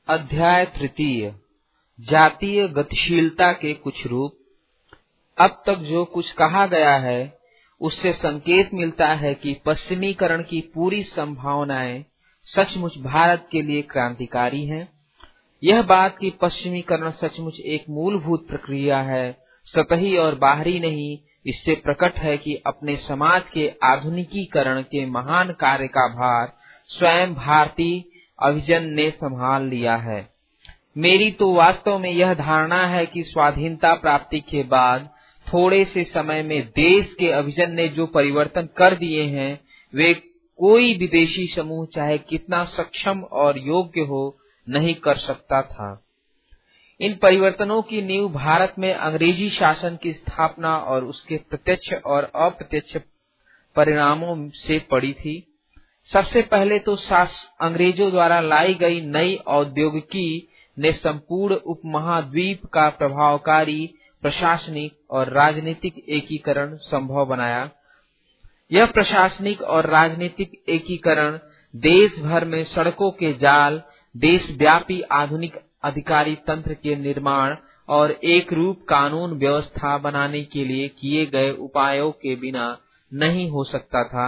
अध्याय तृतीय। जातीय गतिशीलता के कुछ रूप। अब तक जो कुछ कहा गया है उससे संकेत मिलता है कि पश्चिमीकरण की पूरी संभावनाएं सचमुच भारत के लिए क्रांतिकारी हैं। यह बात कि पश्चिमीकरण सचमुच एक मूलभूत प्रक्रिया है, सतही और बाहरी नहीं, इससे प्रकट है कि अपने समाज के आधुनिकीकरण के महान कार्य का भार स्वयं भारतीय अभिजन ने संभाल लिया है। मेरी तो वास्तव में यह धारणा है कि स्वाधीनता प्राप्ति के बाद थोड़े से समय में देश के अभिजन ने जो परिवर्तन कर दिए हैं, वे कोई विदेशी समूह चाहे कितना सक्षम और योग्य हो नहीं कर सकता था। इन परिवर्तनों की नींव भारत में अंग्रेजी शासन की स्थापना और उसके प्रत्यक्ष और अप्रत्यक्ष परिणामों से पड़ी थी। सबसे पहले तो अंग्रेजों द्वारा लाई गई नई औद्योगिकी ने संपूर्ण उपमहाद्वीप का प्रभावकारी प्रशासनिक और राजनीतिक एकीकरण संभव बनाया। यह प्रशासनिक और राजनीतिक एकीकरण देश भर में सड़कों के जाल, देशव्यापी आधुनिक अधिकारी तंत्र के निर्माण और एक रूप कानून व्यवस्था बनाने के लिए किए गए उपायों के बिना नहीं हो सकता था।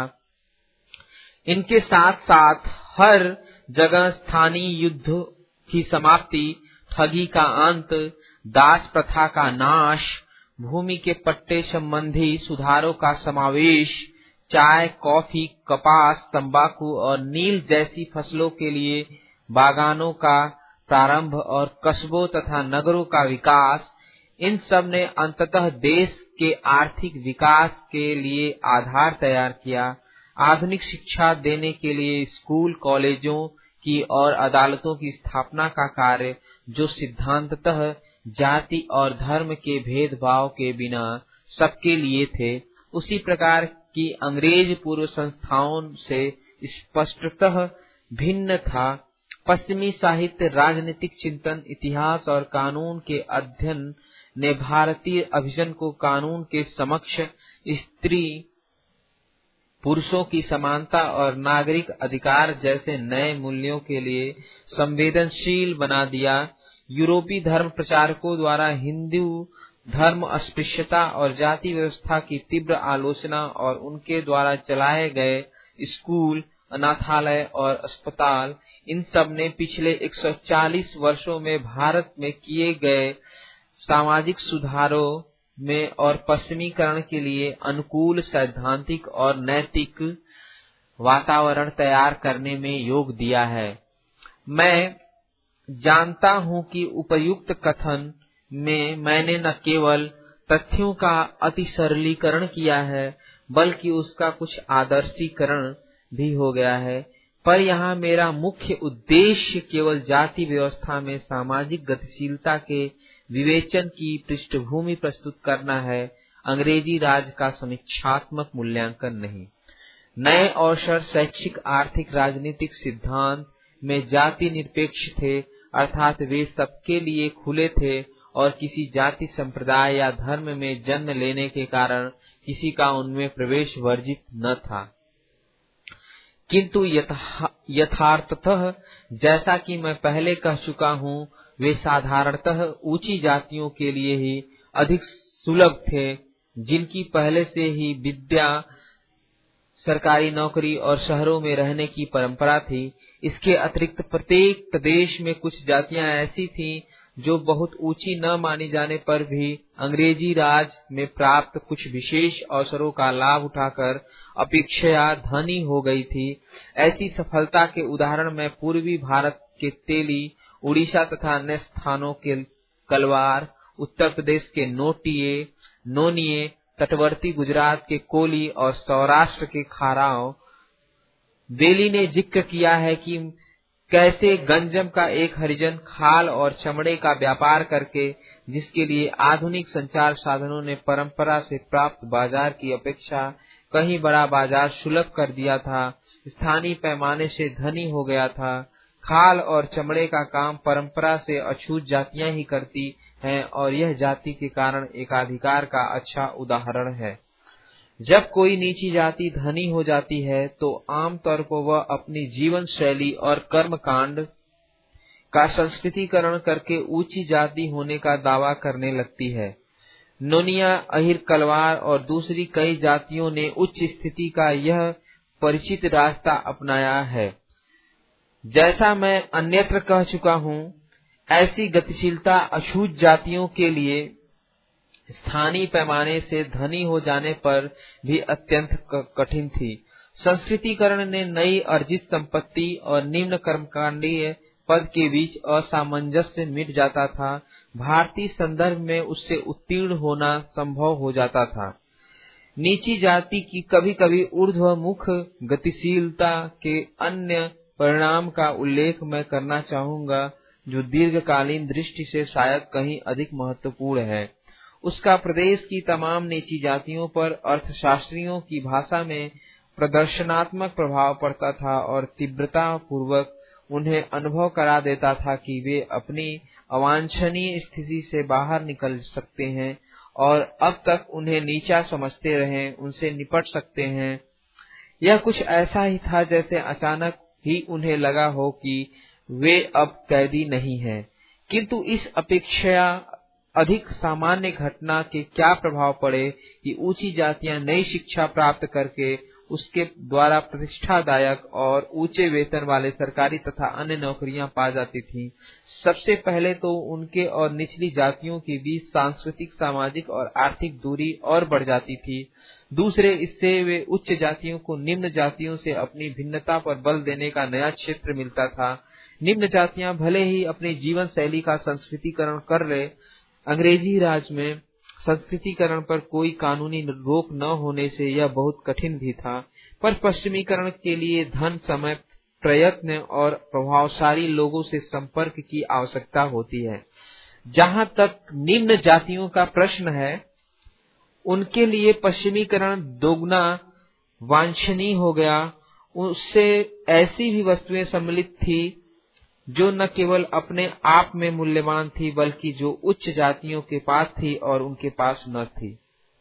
इनके साथ साथ हर जगह स्थानीय युद्ध की समाप्ति, ठगी का अंत, दास प्रथा का नाश, भूमि के पट्टे संबंधी सुधारों का समावेश, चाय, कॉफी, कपास, तंबाकू और नील जैसी फसलों के लिए बागानों का प्रारंभ और कस्बों तथा नगरों का विकास, इन सब ने अंततः देश के आर्थिक विकास के लिए आधार तैयार किया। आधुनिक शिक्षा देने के लिए स्कूल, कॉलेजों की और अदालतों की स्थापना का कार्य, जो सिद्धांततः जाति और धर्म के भेदभाव के बिना सबके लिए थे, उसी प्रकार की अंग्रेज पूर्व संस्थाओं से स्पष्टतः भिन्न था। पश्चिमी साहित्य, राजनीतिक चिंतन, इतिहास और कानून के अध्ययन ने भारतीय अभिजन को कानून के समक्ष स्त्री पुरुषों की समानता और नागरिक अधिकार जैसे नए मूल्यों के लिए संवेदनशील बना दिया। यूरोपीय धर्म प्रचारकों द्वारा हिंदू धर्म अस्पृश्यता और जाति व्यवस्था की तीव्र आलोचना और उनके द्वारा चलाए गए स्कूल, अनाथालय और अस्पताल, इन सब ने पिछले 140 वर्षों में भारत में किए गए सामाजिक सुधारों में और पश्चिमीकरण के लिए अनुकूल सैद्धांतिक और नैतिक वातावरण तैयार करने में योग दिया है। मैं जानता हूं कि उपर्युक्त कथन में मैंने न केवल तथ्यों का अति सरलीकरण किया है, बल्कि उसका कुछ आदर्शीकरण भी हो गया है। पर यहाँ मेरा मुख्य उद्देश्य केवल जाति व्यवस्था में सामाजिक गतिशीलता के विवेचन की पृष्ठभूमि प्रस्तुत करना है, अंग्रेजी राज का समीक्षात्मक मूल्यांकन नहीं। नए अवसर शैक्षिक, आर्थिक, राजनीतिक सिद्धांत में जाति निरपेक्ष थे, अर्थात वे सबके लिए खुले थे और किसी जाति, संप्रदाय या धर्म में जन्म लेने के कारण किसी का उनमें प्रवेश वर्जित न था। किंतु यथार्थतः, जैसा कि मैं पहले कह चुका हूँ, वे साधारणतः ऊंची जातियों के लिए ही अधिक सुलभ थे, जिनकी पहले से ही विद्या, सरकारी नौकरी और शहरों में रहने की परंपरा थी। इसके अतिरिक्त प्रत्येक प्रदेश में कुछ जातियां ऐसी थीं जो बहुत ऊंची न मानी जाने पर भी अंग्रेजी राज में प्राप्त कुछ विशेष अवसरों का लाभ उठाकर अपेक्षया धनी हो गई थी। ऐसी सफलता के उदाहरण मैं पूर्वी भारत के तेली, उड़ीसा तथा अन्य स्थानों के कलवार, उत्तर प्रदेश के नोनिये, तटवर्ती गुजरात के कोली और सौराष्ट्र के खाराओं बेली ने जिक्र किया है कि कैसे गंजम का एक हरिजन खाल और चमड़े का व्यापार करके, जिसके लिए आधुनिक संचार साधनों ने परंपरा से प्राप्त बाजार की अपेक्षा कहीं बड़ा बाजार सुलभ कर दिया था, स्थानीय पैमाने से धनी हो गया था। खाल और चमड़े का काम परंपरा से अछूत जातियां ही करती हैं और यह जाति के कारण एकाधिकार का अच्छा उदाहरण है। जब कोई नीची जाति धनी हो जाती है तो आमतौर पर वह अपनी जीवन शैली और कर्मकांड का संस्कृतिकरण करके ऊंची जाति होने का दावा करने लगती है। नोनिया, अहिर, कलवार और दूसरी कई जातियों ने उच्च स्थिति का यह परिचित रास्ता अपनाया है। जैसा मैं अन्यत्र कह चुका हूँ, ऐसी गतिशीलता अछूत जातियों के लिए स्थानीय पैमाने से धनी हो जाने पर भी अत्यंत कठिन थी। संस्कृतिकरण ने नई अर्जित संपत्ति और निम्न कर्मकांडीय पद के बीच असामंजस्य मिट जाता था। भारतीय संदर्भ में उससे उत्तीर्ण होना संभव हो जाता था। नीची जाति की कभी कभी ऊर्ध्वमुख गतिशीलता के अन्य परिणाम का उल्लेख मैं करना चाहूंगा, जो दीर्घकालीन दृष्टि से शायद कहीं अधिक महत्वपूर्ण है। उसका प्रदेश की तमाम नीची जातियों पर अर्थशास्त्रियों की भाषा में प्रदर्शनात्मक प्रभाव पड़ता था और तीव्रता पूर्वक उन्हें अनुभव करा देता था कि वे अपनी अवांछनीय स्थिति से बाहर निकल सकते हैं और अब तक उन्हें नीचा समझते रहे उनसे निपट सकते हैं। यह कुछ ऐसा ही था जैसे अचानक ही उन्हें लगा हो कि वे अब कैदी नहीं हैं। किंतु इस अपेक्षा अधिक सामान्य घटना के क्या प्रभाव पड़े कि ऊंची जातियां नई शिक्षा प्राप्त करके उसके द्वारा प्रतिष्ठादायक और ऊंचे वेतन वाले सरकारी तथा अन्य नौकरियां पा जाती थीं। सबसे पहले तो उनके और निचली जातियों के बीच सांस्कृतिक, सामाजिक और आर्थिक दूरी और बढ़ जाती थी। दूसरे, इससे वे उच्च जातियों को निम्न जातियों से अपनी भिन्नता पर बल देने का नया क्षेत्र मिलता था। निम्न जातियां भले ही अपनी जीवन शैली का संस्कृतिकरण कर ले, अंग्रेजी राज में संस्कृतिकरण पर कोई कानूनी रोक न होने से यह बहुत कठिन भी था, पर पश्चिमीकरण के लिए धन, समय, प्रयत्न और प्रभावशाली लोगों से संपर्क की आवश्यकता होती है। जहाँ तक निम्न जातियों का प्रश्न है, उनके लिए पश्चिमीकरण दोगुना वांछनीय हो गया। उससे ऐसी भी वस्तुएं सम्मिलित थी जो न केवल अपने आप में मूल्यवान थी, बल्कि जो उच्च जातियों के पास थी और उनके पास न थी।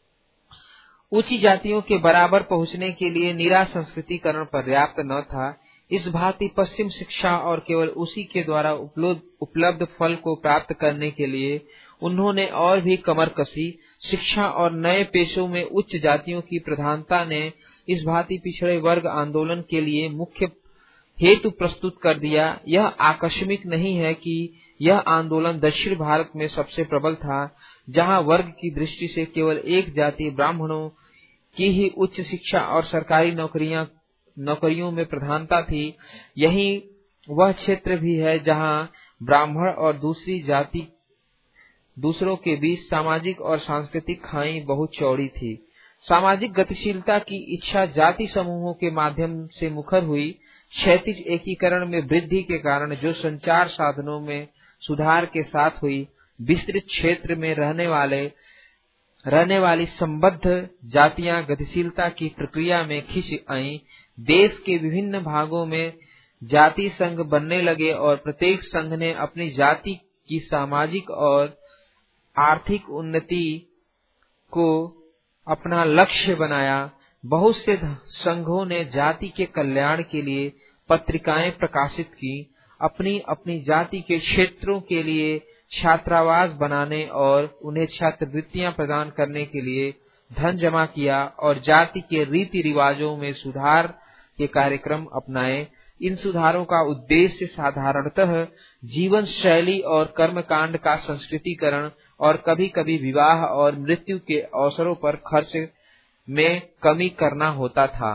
ऊंची जातियों के बराबर पहुंचने के लिए निरा संस्कृतिकरण पर्याप्त न था। इस भांति पश्चिम शिक्षा और केवल उसी के द्वारा उपलब्ध फल को प्राप्त करने के लिए उन्होंने और भी कमर कसी। शिक्षा और नए पेशों में उच्च जातियों की प्रधानता ने इस भांति पिछड़े वर्ग आंदोलन के लिए मुख्य हेतु प्रस्तुत कर दिया। यह आकस्मिक नहीं है कि यह आंदोलन दक्षिण भारत में सबसे प्रबल था, जहां वर्ग की दृष्टि से केवल एक जाति ब्राह्मणों की ही उच्च शिक्षा और सरकारी नौकरियों में प्रधानता थी। यही वह क्षेत्र भी है जहां ब्राह्मण और दूसरी जाति दूसरों के बीच सामाजिक और सांस्कृतिक खाई बहुत चौड़ी थी। सामाजिक गतिशीलता की इच्छा जाति समूहों के माध्यम से मुखर हुई। क्षैतिज एकीकरण में वृद्धि के कारण जो संचार साधनों में सुधार के साथ हुई, विस्तृत क्षेत्र में रहने वाली संबद्ध जातियां गतिशीलता की प्रक्रिया में खिंच आईं। देश के विभिन्न भागों में जाति संघ बनने लगे और प्रत्येक संघ ने अपनी जाति की सामाजिक और आर्थिक उन्नति को अपना लक्ष्य बनाया। बहुत से संघों ने जाति के कल्याण के लिए पत्रिकाएं प्रकाशित की, अपनी अपनी जाति के क्षेत्रों के लिए छात्रावास बनाने और उन्हें छात्रवृत्तियां प्रदान करने के लिए धन जमा किया और जाति के रीति रिवाजों में सुधार के कार्यक्रम अपनाए। इन सुधारों का उद्देश्य साधारणतः जीवन शैली और कर्मकांड का संस्कृतिकरण और कभी कभी विवाह और मृत्यु के अवसरों पर खर्च में कमी करना होता था।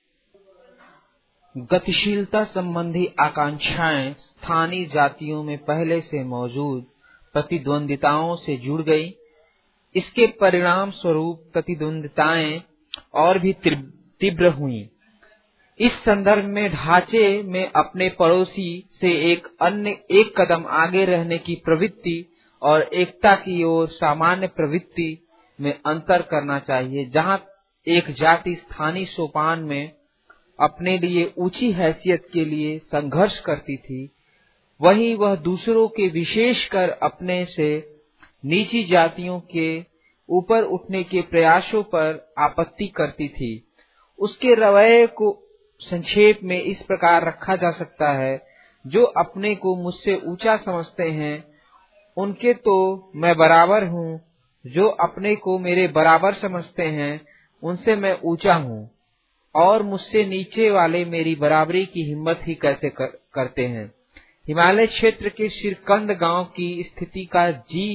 गतिशीलता संबंधी आकांक्षाएं स्थानीय जातियों में पहले से मौजूद प्रतिद्वंदिताओं से जुड़ गई। इसके परिणाम स्वरूप प्रतिद्वंदिताएं और भी तीव्र हुईं। इस संदर्भ में ढांचे में अपने पड़ोसी से एक कदम आगे रहने की प्रवृत्ति और एकता की ओर सामान्य प्रवृत्ति में अंतर करना चाहिए। जहां एक जाति स्थानीय सोपान में अपने लिए ऊंची हैसियत के लिए संघर्ष करती थी, वहीं वह दूसरों के विशेषकर अपने से नीची जातियों के ऊपर उठने के प्रयासों पर आपत्ति करती थी। उसके रवैये को संक्षेप में इस प्रकार रखा जा सकता है: जो अपने को मुझसे ऊंचा समझते हैं उनके तो मैं बराबर हूँ, जो अपने को मेरे बराबर समझते हैं उनसे मैं ऊंचा हूँ, और मुझसे नीचे वाले मेरी बराबरी की हिम्मत ही कैसे करते हैं। हिमालय क्षेत्र के शिरकंद गांव की स्थिति का जी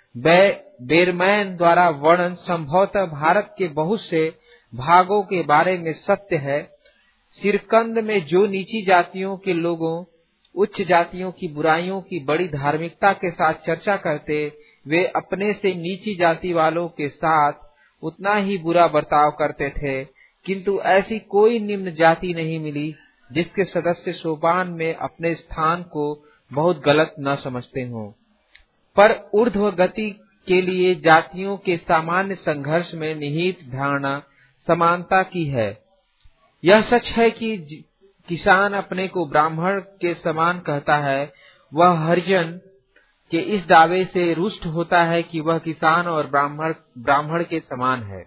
बेरमैन द्वारा वर्णन संभवतः भारत के बहुत से भागों के बारे में सत्य है। शिरकंद में जो नीची जातियों के लोगों उच्च जातियों की बुराइयों की बड़ी धार्मिकता के साथ चर्चा करते, वे अपने से नीची जाति वालों के साथ उतना ही बुरा बर्ताव करते थे, किंतु ऐसी कोई निम्न जाति नहीं मिली जिसके सदस्य सोपान में अपने स्थान को बहुत गलत न समझते हों। पर ऊर्ध्व गति के लिए जातियों के सामान्य संघर्ष में निहित धारणा समानता की है। यह सच है कि किसान अपने को ब्राह्मण के समान कहता है, वह हरिजन के इस दावे से रुष्ट होता है कि वह किसान और ब्राह्मण के समान है,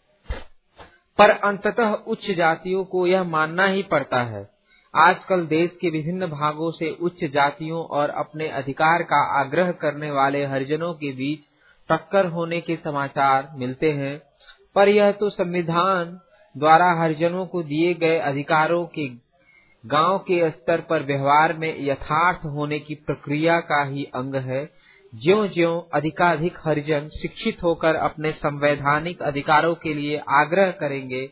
पर अंततः उच्च जातियों को यह मानना ही पड़ता है। आजकल देश के विभिन्न भागों से उच्च जातियों और अपने अधिकार का आग्रह करने वाले हरिजनों के बीच टक्कर होने के समाचार मिलते हैं, पर यह तो संविधान द्वारा हरिजनों को दिए गए अधिकारों के गांव के स्तर पर व्यवहार में यथार्थ होने की प्रक्रिया का ही अंग है। ज्यों-ज्यों अधिकाधिक हरिजन शिक्षित होकर अपने संवैधानिक अधिकारों के लिए आग्रह करेंगे,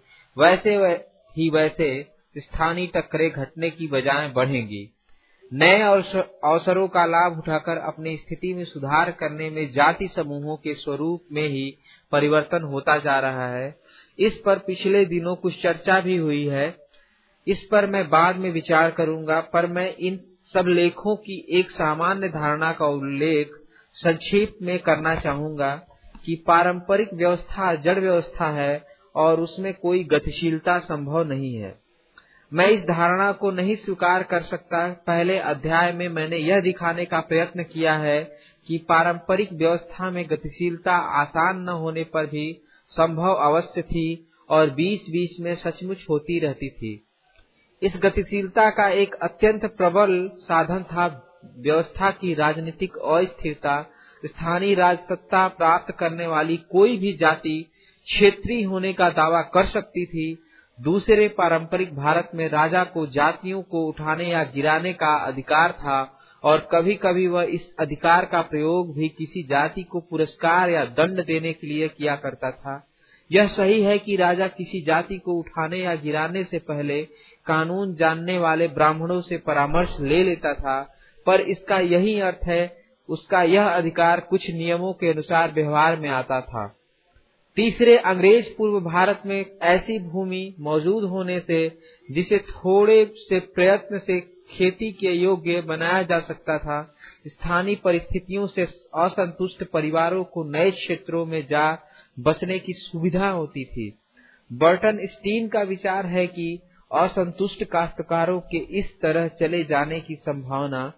वैसे स्थानीय टक्करें घटने की बजाय बढ़ेंगी। नए अवसरों का लाभ उठाकर अपनी स्थिति में सुधार करने में जाति समूहों के स्वरूप में ही परिवर्तन होता जा रहा है। इस पर पिछले दिनों कुछ चर्चा भी हुई है। इस पर मैं बाद में विचार करूंगा, पर मैं इन सब लेखों की एक सामान्य धारणा का उल्लेख संक्षेप में करना चाहूंगा कि पारंपरिक व्यवस्था जड़ व्यवस्था है और उसमें कोई गतिशीलता संभव नहीं है। मैं इस धारणा को नहीं स्वीकार कर सकता। पहले अध्याय में मैंने यह दिखाने का प्रयत्न किया है कि पारंपरिक व्यवस्था में गतिशीलता आसान न होने पर भी संभव अवश्य थी और बीच-बीच में सचमुच होती रहती थी। इस गतिशीलता का एक अत्यंत प्रबल साधन था व्यवस्था की राजनीतिक अस्थिरता। स्थानीय राजसत्ता प्राप्त करने वाली कोई भी जाति क्षेत्रीय होने का दावा कर सकती थी। दूसरे पारंपरिक भारत में राजा को जातियों को उठाने या गिराने का अधिकार था और कभी-कभी वह इस अधिकार का प्रयोग भी किसी जाति को पुरस्कार या दंड देने के लिए किया करता था। यह सही है कि राजा किसी जाति को उठाने या गिराने से पहले कानून जानने वाले ब्राह्मणों से परामर्श ले लेता था, पर इसका यही अर्थ है उसका यह अधिकार कुछ नियमों के अनुसार व्यवहार में आता था। तीसरे, अंग्रेज पूर्व भारत में ऐसी भूमि मौजूद होने से जिसे थोड़े से प्रयत्न से खेती के योग्य बनाया जा सकता था, स्थानीय परिस्थितियों से असंतुष्ट परिवारों को नए क्षेत्रों में जा बसने की सुविधा होती थी। बर्टन स्टीन का विचार है कि असंतुष्ट काश्तकारों के इस तरह चले जाने की संभावना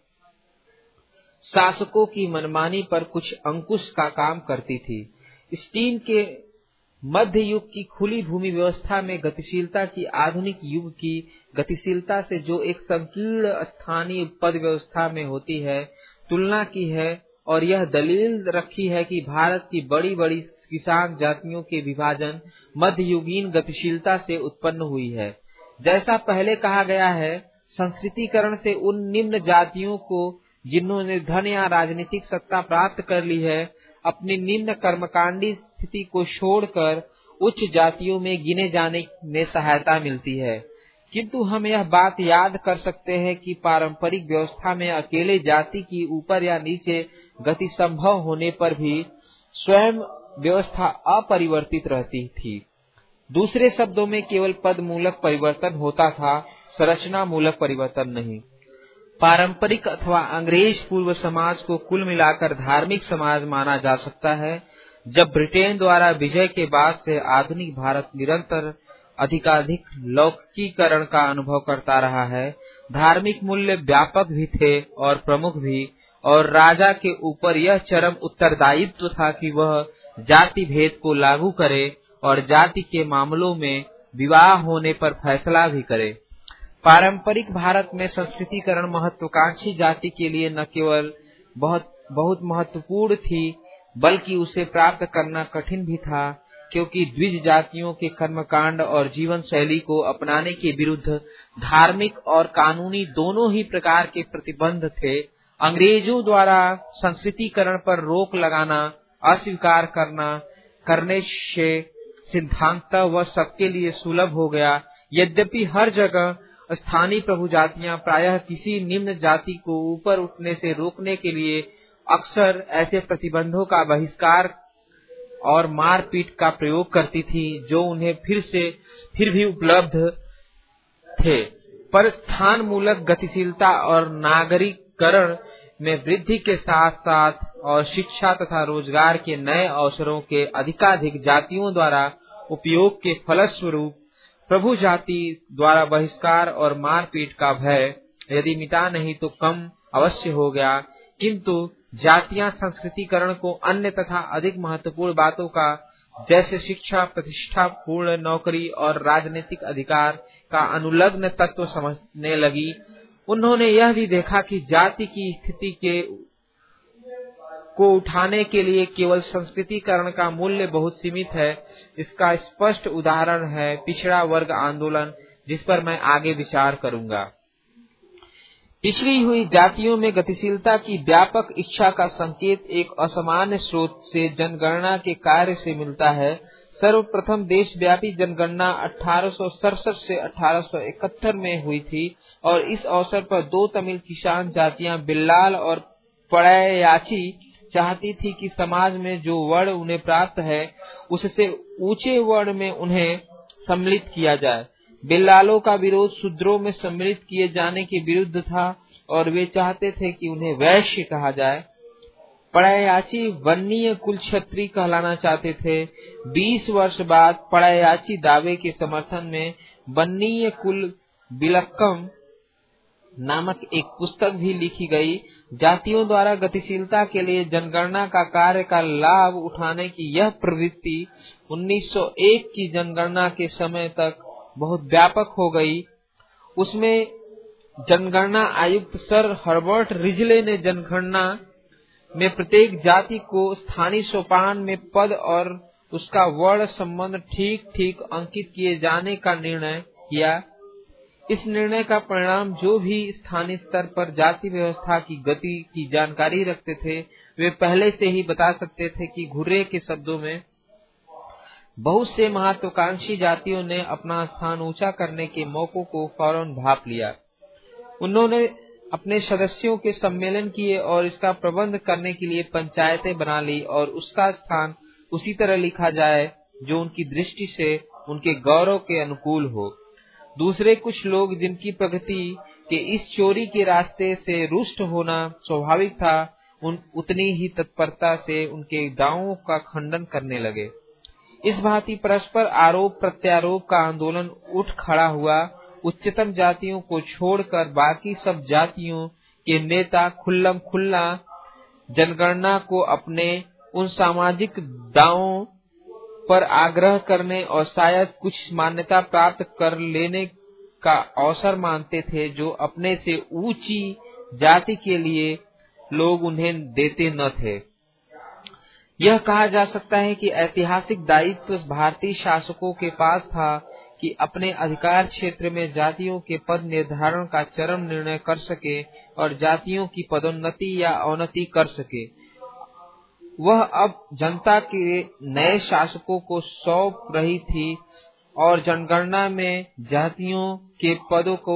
शासकों की मनमानी पर कुछ अंकुश का काम करती थी। स्टीन के मध्य युग की खुली भूमि व्यवस्था में गतिशीलता की आधुनिक युग की गतिशीलता से जो एक संकीर्ण स्थानीय पद व्यवस्था में होती है तुलना की है, और यह दलील रखी है कि भारत की बड़ी बड़ी किसान जातियों के विभाजन मध्ययुगीन गतिशीलता से उत्पन्न हुई है। जैसा पहले कहा गया है, संस्कृतिकरण से उन निम्न जातियों को जिन्होंने धन या राजनीतिक सत्ता प्राप्त कर ली है, अपनी निम्न कर्मकांडी स्थिति को छोड़कर उच्च जातियों में गिने जाने में सहायता मिलती है। किंतु हम यह बात याद कर सकते हैं कि पारंपरिक व्यवस्था में अकेले जाति की ऊपर या नीचे गति संभव होने पर भी स्वयं व्यवस्था अपरिवर्तित रहती थी। दूसरे शब्दों में केवल पद मूलक परिवर्तन होता था, संरचना मूलक परिवर्तन नहीं। पारंपरिक अथवा अंग्रेज पूर्व समाज को कुल मिलाकर धार्मिक समाज माना जा सकता है। जब ब्रिटेन द्वारा विजय के बाद से आधुनिक भारत निरंतर अधिकाधिक लौकिकीकरण का अनुभव करता रहा है, धार्मिक मूल्य व्यापक भी थे और प्रमुख भी, और राजा के ऊपर यह चरम उत्तरदायित्व था कि वह जाति भेद को लागू करे और जाति के मामलों में विवाह होने पर फैसला भी करे। पारंपरिक भारत में संस्कृतिकरण महत्वाकांक्षी जाति के लिए न केवल बहुत महत्वपूर्ण थी, बल्कि उसे प्राप्त करना कठिन भी था, क्योंकि द्विज जातियों के कर्मकांड और जीवन शैली को अपनाने के विरुद्ध धार्मिक और कानूनी दोनों ही प्रकार के प्रतिबंध थे। अंग्रेजों द्वारा संस्कृतिकरण पर रोक लगाना अस्वीकार करने से सिद्धांततः वह सबके लिए सुलभ हो गया। यद्यपि हर जगह स्थानीय प्रभु जातियां प्रायः किसी निम्न जाति को ऊपर उठने से रोकने के लिए अक्सर ऐसे प्रतिबंधों का बहिष्कार और मारपीट का प्रयोग करती थी, जो उन्हें फिर भी उपलब्ध थे। पर स्थान मूलक गतिशीलता और नागरिककरण में वृद्धि के साथ साथ और शिक्षा तथा रोजगार के नए अवसरों के अधिकाधिक जातियों द्वारा उपयोग के फलस्वरूप प्रभु जाति द्वारा बहिष्कार और मारपीट का भय यदि मिटा नहीं तो कम अवश्य हो गया। किंतु जातियां संस्कृतिकरण को अन्य तथा अधिक महत्वपूर्ण बातों का, जैसे शिक्षा, प्रतिष्ठा, पूर्ण नौकरी और राजनीतिक अधिकार का अनुलग्न तत्व समझने लगी। उन्होंने यह भी देखा कि जाति की स्थिति को उठाने के लिए केवल संस्कृतिकरण का मूल्य बहुत सीमित है। इसका स्पष्ट उदाहरण है पिछड़ा वर्ग आंदोलन, जिस पर मैं आगे विचार करूंगा। पिछड़ी हुई जातियों में गतिशीलता की व्यापक इच्छा का संकेत एक असामान्य स्रोत से जनगणना के कार्य से मिलता है। सर्वप्रथम देशव्यापी जनगणना 1867 से 1871 में हुई थी और इस अवसर पर दो तमिल किसान जातियां बिल्लाल और पड़याची चाहती थी कि समाज में जो वर्ण उन्हें प्राप्त है उससे ऊंचे वर्ण में उन्हें सम्मिलित किया जाए। बिल्लालों का विरोध शूद्रों में सम्मिलित किए जाने के विरुद्ध था और वे चाहते थे कि उन्हें वैश्य कहा जाए। पड़याची वन्नीय कुल क्षत्रिय कहलाना चाहते थे। 20 वर्ष बाद पड़याची दावे के समर्थन में वन्नीय कुल विलक्कम नामक एक पुस्तक भी लिखी गई। जातियों द्वारा गतिशीलता के लिए जनगणना का कार्य का लाभ उठाने की यह प्रवृत्ति 1901 की जनगणना के समय तक बहुत व्यापक हो गई। उसमें जनगणना आयुक्त सर हर्बर्ट रिजले ने जनगणना में प्रत्येक जाति को स्थानीय सोपान में पद और उसका वर्ण संबंध ठीक अंकित किए जाने का निर्णय किया। इस निर्णय का परिणाम जो भी स्थानीय स्तर पर जाति व्यवस्था की गति की जानकारी रखते थे, वे पहले से ही बता सकते थे कि घुर्रे के शब्दों में बहुत से महत्वाकांक्षी जातियों ने अपना स्थान ऊंचा करने के मौकों को फौरन भाप लिया। उन्होंने अपने सदस्यों के सम्मेलन किए और इसका प्रबंध करने के लिए पंचायतें बना ली और उसका स्थान उसी तरह लिखा जाए जो उनकी दृष्टि से उनके गौरव के अनुकूल हो। दूसरे कुछ लोग जिनकी प्रगति के इस चोरी के रास्ते से रुष्ट होना स्वाभाविक था, उतनी ही तत्परता से उनके दावों का खंडन करने लगे। इस भांति परस्पर आरोप प्रत्यारोप का आंदोलन उठ खड़ा हुआ। उच्चतम जातियों को छोड़कर बाकी सब जातियों के नेता खुल्लम खुल्ला जनगणना को अपने उन सामाजिक दावों पर आग्रह करने और शायद कुछ मान्यता प्राप्त कर लेने का अवसर मानते थे, जो अपने से ऊंची जाति के लिए लोग उन्हें देते न थे। यह कहा जा सकता है कि ऐतिहासिक दायित्व भारतीय शासकों के पास था कि अपने अधिकार क्षेत्र में जातियों के पद निर्धारण का चरम निर्णय कर सके और जातियों की पदोन्नति या अवनति कर सके। वह अब जनता के नए शासकों को सौंप रही थी और जनगणना में जातियों के पदों को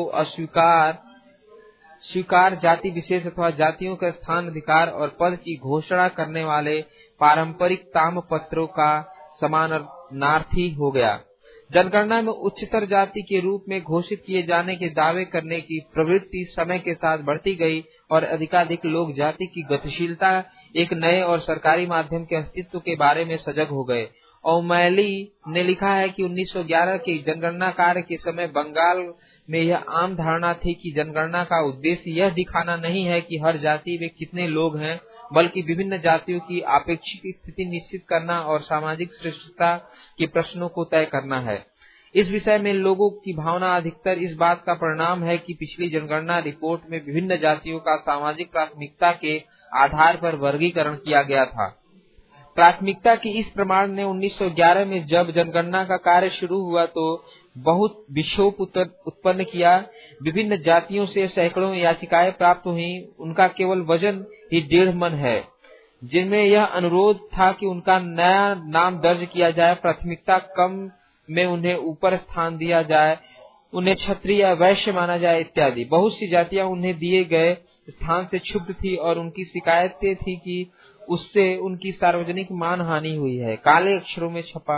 स्वीकार जाति विशेष अथवा जातियों का स्थान अधिकार और पद की घोषणा करने वाले पारंपरिक ताम्रपत्रों का समानार्थी हो गया। जनगणना में उच्चतर जाति के रूप में घोषित किए जाने के दावे करने की प्रवृत्ति समय के साथ बढ़ती गई और अधिकाधिक लोग जाति की गतिशीलता एक नए और सरकारी माध्यम के अस्तित्व के बारे में सजग हो गए। ओमैली ने लिखा है कि 1911 के जनगणना कार्य के समय बंगाल में यह आम धारणा थी कि जनगणना का उद्देश्य यह दिखाना नहीं है कि हर जाति में कितने लोग हैं, बल्कि विभिन्न जातियों की आपेक्षिक स्थिति निश्चित करना और सामाजिक श्रेष्ठता के प्रश्नों को तय करना है। इस विषय में लोगों की भावना अधिकतर इस बात का परिणाम है कि पिछली जनगणना रिपोर्ट में विभिन्न जातियों का सामाजिक प्राथमिकता के आधार पर वर्गीकरण किया गया था। प्राथमिकता की इस प्रमाण ने 1911 में जब जनगणना का कार्य शुरू हुआ तो बहुत विक्षोभ उत्पन्न किया। विभिन्न जातियों से सैकड़ों याचिकाएं प्राप्त हुई। उनका केवल वजन ही 1.5 मन है, जिनमें यह अनुरोध था कि उनका नया नाम दर्ज किया जाए, प्राथमिकता कम में उन्हें ऊपर स्थान दिया जाए, उन्हें क्षत्रिय या वैश्य माना जाए इत्यादि। बहुत सी जातियां उन्हें दिए गए स्थान से क्षुब्ध थी और उनकी शिकायतें थी कि उससे उनकी सार्वजनिक मान हानि हुई है। काले अक्षरों में छपा।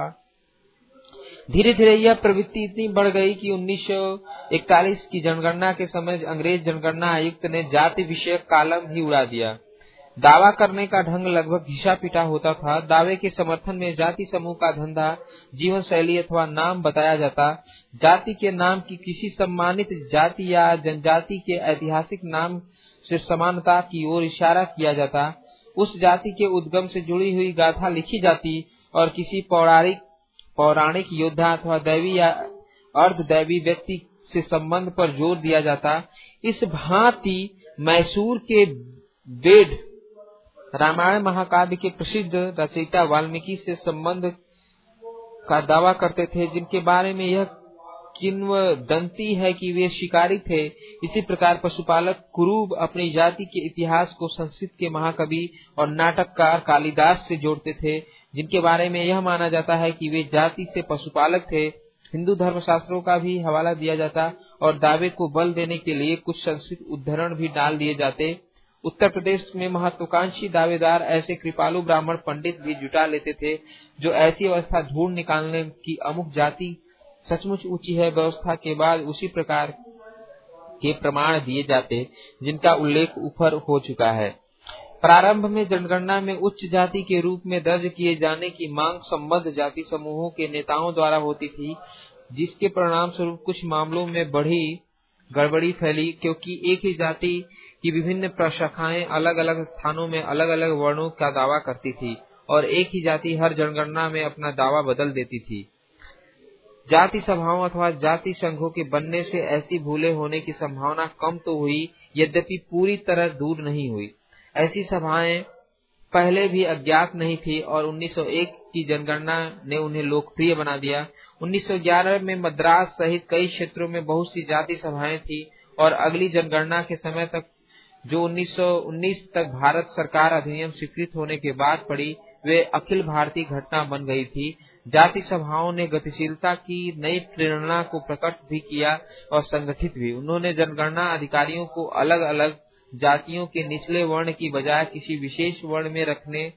धीरे धीरे यह प्रवृत्ति इतनी बढ़ गई कि 1941 की जनगणना के समय अंग्रेज जनगणना आयुक्त ने जाति विषयक कॉलम ही उड़ा दिया। दावा करने का ढंग लगभग घिसा पिटा होता था। दावे के समर्थन में जाति समूह का धंधा, जीवन शैली अथवा नाम बताया जाता। जाति के नाम की किसी सम्मानित जाति या जनजाति के ऐतिहासिक नाम से समानता की ओर इशारा किया जाता। उस जाति के उद्गम से जुड़ी हुई गाथा लिखी जाती और किसी पौराणिक योद्धा अथवा दैवी या अर्धदैवी व्यक्ति से संबंध पर जोर दिया जाता। इस भांति मैसूर के बेड रामायण महाकाव्य के प्रसिद्ध रचयिता वाल्मीकि से संबंध का दावा करते थे, जिनके बारे में यह किंवदंती है कि वे शिकारी थे। इसी प्रकार पशुपालक कुरूब अपनी जाति के इतिहास को संस्कृत के महाकवि और नाटककार कालिदास से जोड़ते थे, जिनके बारे में यह माना जाता है कि वे जाति से पशुपालक थे। हिंदू धर्मशास्त्रों का भी हवाला दिया जाता और दावे को बल देने के लिए कुछ संस्कृत उद्धरण भी डाल दिए जाते। उत्तर प्रदेश में महत्वाकांक्षी दावेदार ऐसे कृपालु ब्राह्मण पंडित भी जुटा लेते थे, जो ऐसी अवस्था ढूंढ निकालने की अमुक जाति सचमुच ऊंची है व्यवस्था के बाद उसी प्रकार के प्रमाण दिए जाते, जिनका उल्लेख ऊपर हो चुका है। प्रारंभ में जनगणना में उच्च जाति के रूप में दर्ज किए जाने की मांग संबद्ध जाति समूहों के नेताओं द्वारा होती थी, जिसके परिणाम स्वरूप कुछ मामलों में बड़ी गड़बड़ी फैली, क्योंकि एक ही जाति की विभिन्न प्रशाखाएं अलग अलग स्थानों में अलग अलग वर्णों का दावा करती थी और एक ही जाति हर जनगणना में अपना दावा बदल देती थी। जाति सभाओं अथवा जाति संघों के बनने से ऐसी भूलें होने की संभावना कम तो हुई, यद्यपि पूरी तरह दूर नहीं हुई। ऐसी सभाएं पहले भी अज्ञात नहीं थी और 1901 की जनगणना ने उन्हें लोकप्रिय बना दिया। 1911 में मद्रास सहित कई क्षेत्रों में बहुत सी जाति सभाएं थी और अगली जनगणना के समय तक, जो 1919 तक भारत सरकार अधिनियम स्वीकृत होने के बाद पड़ी, वे अखिल भारतीय घटना बन गई थी। जाति सभाओं ने गतिशीलता की नई प्रेरणा को प्रकट भी किया और संगठित भी। उन्होंने जनगणना अधिकारियों को अलग अलग जातियों के निचले वर्ण की बजाय किसी विशेष वर्ण में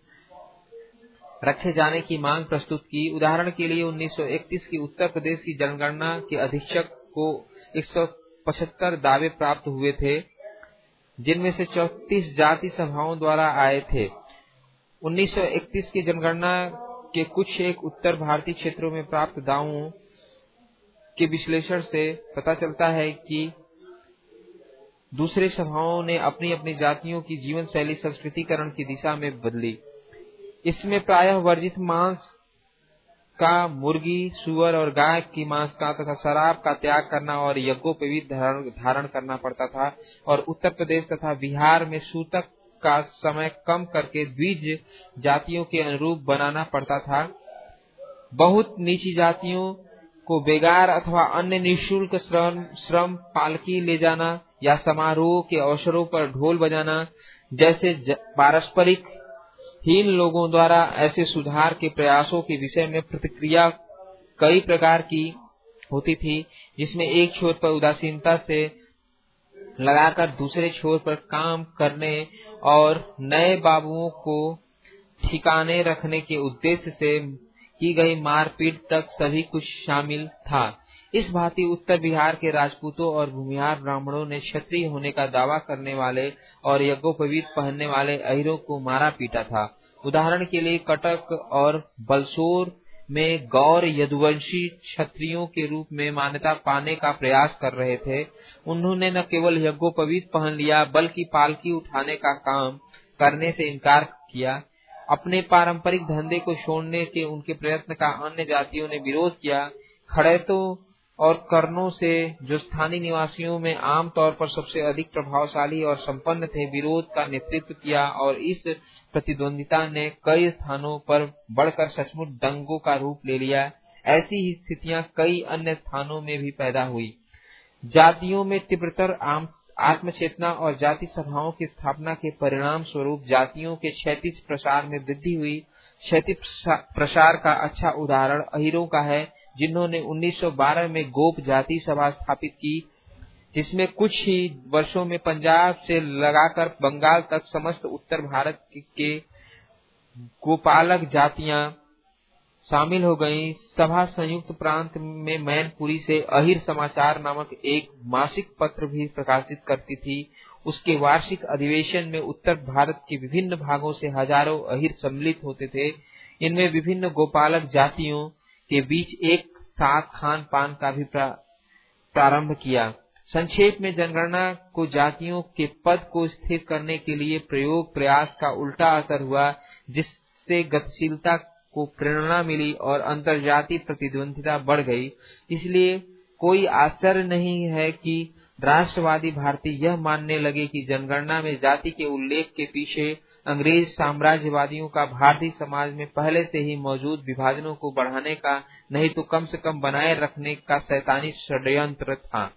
रखे जाने की मांग प्रस्तुत की। उदाहरण के लिए 1931 की उत्तर प्रदेश की जनगणना के अधीक्षक को 175 दावे प्राप्त हुए थे, जिनमें से 34 जाति सभाओं द्वारा आए थे। 1931 की जनगणना के कुछ एक उत्तर भारतीय क्षेत्रों में प्राप्त दावों के विश्लेषण से पता चलता है कि दूसरे सभाओं ने अपनी अपनी जातियों की जीवन शैली संस्कृतिकरण की दिशा में बदली। इसमें प्रायः वर्जित मांस का, मुर्गी, सुअर और गाय की मांस का तथा शराब का त्याग करना और यज्ञोपवीत धारण करना पड़ता था और उत्तर प्रदेश तथा बिहार में सूतक का समय कम करके द्विज जातियों के अनुरूप बनाना पड़ता था। बहुत नीची जातियों को बेगार अथवा अन्य निःशुल्क श्रम, पालकी ले जाना या समारोह के अवसरों पर ढोल बजाना जैसे पारस्परिक हीन लोगों द्वारा ऐसे सुधार के प्रयासों के विषय में प्रतिक्रिया कई प्रकार की होती थी, जिसमें एक छोर पर उदासीनता से लगाकर दूसरे छोर पर काम करने और नए बाबुओं को ठिकाने रखने के उद्देश्य से की गई मारपीट तक सभी कुछ शामिल था। इस भांति उत्तर बिहार के राजपूतों और भूमिहार ब्राह्मणों ने क्षत्रिय होने का दावा करने वाले और यज्ञोपवीत पहनने वाले अहीरों को मारा पीटा था। उदाहरण के लिए कटक और बलसोर में गौर यदुवंशी क्षत्रियों के रूप में मान्यता पाने का प्रयास कर रहे थे। उन्होंने न केवल यज्ञोपवीत पहन लिया बल्कि पालकी उठाने का काम करने से इनकार किया। अपने पारंपरिक धंधे को छोड़ने के उनके प्रयत्न का अन्य जातियों ने विरोध किया। खड़ैतों और कर्णों से, जो स्थानीय निवासियों में आमतौर पर सबसे अधिक प्रभावशाली और संपन्न थे, विरोध का नेतृत्व किया, और इस प्रतिद्वंदिता ने कई स्थानों पर बढ़कर सचमुच दंगों का रूप ले लिया। ऐसी ही स्थितियां कई अन्य स्थानों में भी पैदा हुई। जातियों में तीव्रतर आत्मचेतना और जाति सभाओं की स्थापना के परिणाम स्वरूप जातियों के क्षैतिज प्रसार में वृद्धि हुई। क्षैतिज प्रसार का अच्छा उदाहरण अहीरों का है, जिन्होंने 1912 में गोप जाति सभा स्थापित की, जिसमें कुछ ही वर्षों में पंजाब से लगाकर बंगाल तक समस्त उत्तर भारत के गोपालक जातियां शामिल हो गईं। सभा संयुक्त प्रांत में मैनपुरी से अहीर समाचार नामक एक मासिक पत्र भी प्रकाशित करती थी। उसके वार्षिक अधिवेशन में उत्तर भारत के विभिन्न भागों से हजारों अहीर सम्मिलित होते थे। इनमें विभिन्न गोपालक जातियों के बीच एक साथ खान पान का भी प्रारंभ किया। संक्षेप में जनगणना को जातियों के पद को स्थिर करने के लिए प्रयास का उल्टा असर हुआ, जिससे गतिशीलता को प्रेरणा मिली और अंतरजातीय प्रतिद्वंदिता बढ़ गई। इसलिए कोई आश्चर्य नहीं है कि राष्ट्रवादी भारतीय यह मानने लगे कि जनगणना में जाति के उल्लेख के पीछे अंग्रेज साम्राज्यवादियों का भारतीय समाज में पहले से ही मौजूद विभाजनों को बढ़ाने का, नहीं तो कम से कम बनाए रखने का शैतानी षड्यंत्र था।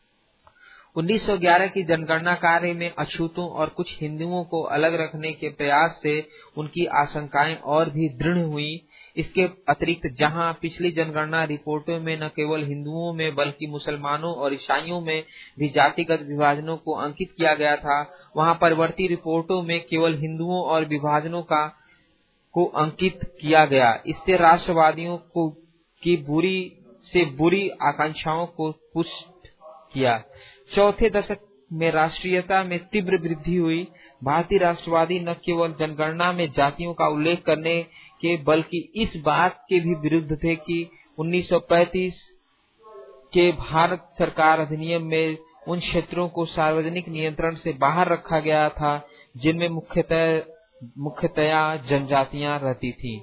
1911 की जनगणना कार्य में अछूतों और कुछ हिंदुओं को अलग रखने के प्रयास से उनकी आशंकाएं और भी दृढ़ हुई। इसके अतिरिक्त जहां पिछली जनगणना रिपोर्टों में न केवल हिंदुओं में बल्कि मुसलमानों और ईसाइयों में भी जातिगत विभाजनों को अंकित किया गया था, वहां परवर्ती रिपोर्टों में केवल हिंदुओं और विभाजनों को अंकित किया गया। इससे राष्ट्रवादियों की बुरी से बुरी आकांक्षाओं को पुष्ट किया। चौथे दशक में राष्ट्रीयता में तीव्र वृद्धि हुई। भारतीय राष्ट्रवादी न केवल जनगणना में जातियों का उल्लेख करने के बल्कि इस बात के भी विरुद्ध थे कि 1935 के भारत सरकार अधिनियम में उन क्षेत्रों को सार्वजनिक नियंत्रण से बाहर रखा गया था जिनमें मुख्यतया जनजातियां रहती थीं।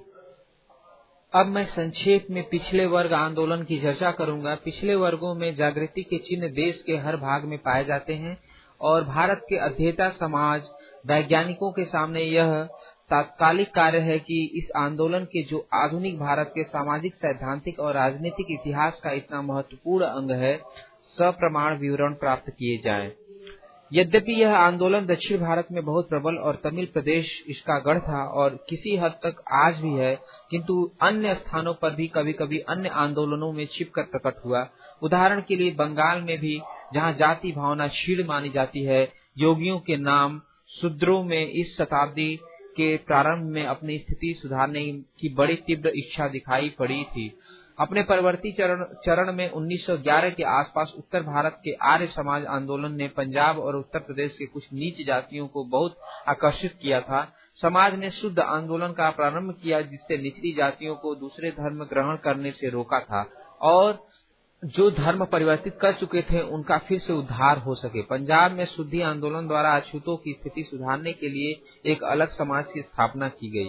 अब मैं संक्षेप में पिछले वर्ग आंदोलन की चर्चा करूंगा। पिछले वर्गों में जागृति के चिन्ह देश के हर भाग में पाए जाते हैं और भारत के अध्येता समाज वैज्ञानिकों के सामने यह तात्कालिक कार्य है कि इस आंदोलन के जो आधुनिक भारत के सामाजिक, सैद्धांतिक और राजनीतिक इतिहास का इतना महत्वपूर्ण अंग है, सप्रमाण विवरण प्राप्त किए जाएं। यद्यपि यह आंदोलन दक्षिण भारत में बहुत प्रबल और तमिल प्रदेश इसका गढ़ था और किसी हद तक आज भी है, किंतु अन्य स्थानों पर भी कभी कभी अन्य आंदोलनों में छिपकर प्रकट हुआ। उदाहरण के लिए बंगाल में भी, जहां जाति भावना क्षीण मानी जाती है, योगियों के नाम शूद्रों में इस शताब्दी के प्रारंभ में अपनी स्थिति सुधारने की बड़ी तीव्र इच्छा दिखाई पड़ी थी। अपने परवर्ती चरण में 1911 के आसपास उत्तर भारत के आर्य समाज आंदोलन ने पंजाब और उत्तर प्रदेश के कुछ नीच जातियों को बहुत आकर्षित किया था। समाज ने शुद्ध आंदोलन का प्रारंभ किया, जिससे निचली जातियों को दूसरे धर्म ग्रहण करने से रोका था और जो धर्म परिवर्तित कर चुके थे उनका फिर से उद्धार हो सके। पंजाब में शुद्धि आंदोलन द्वारा अछूतों की स्थिति सुधारने के लिए एक अलग समाज की स्थापना की गई।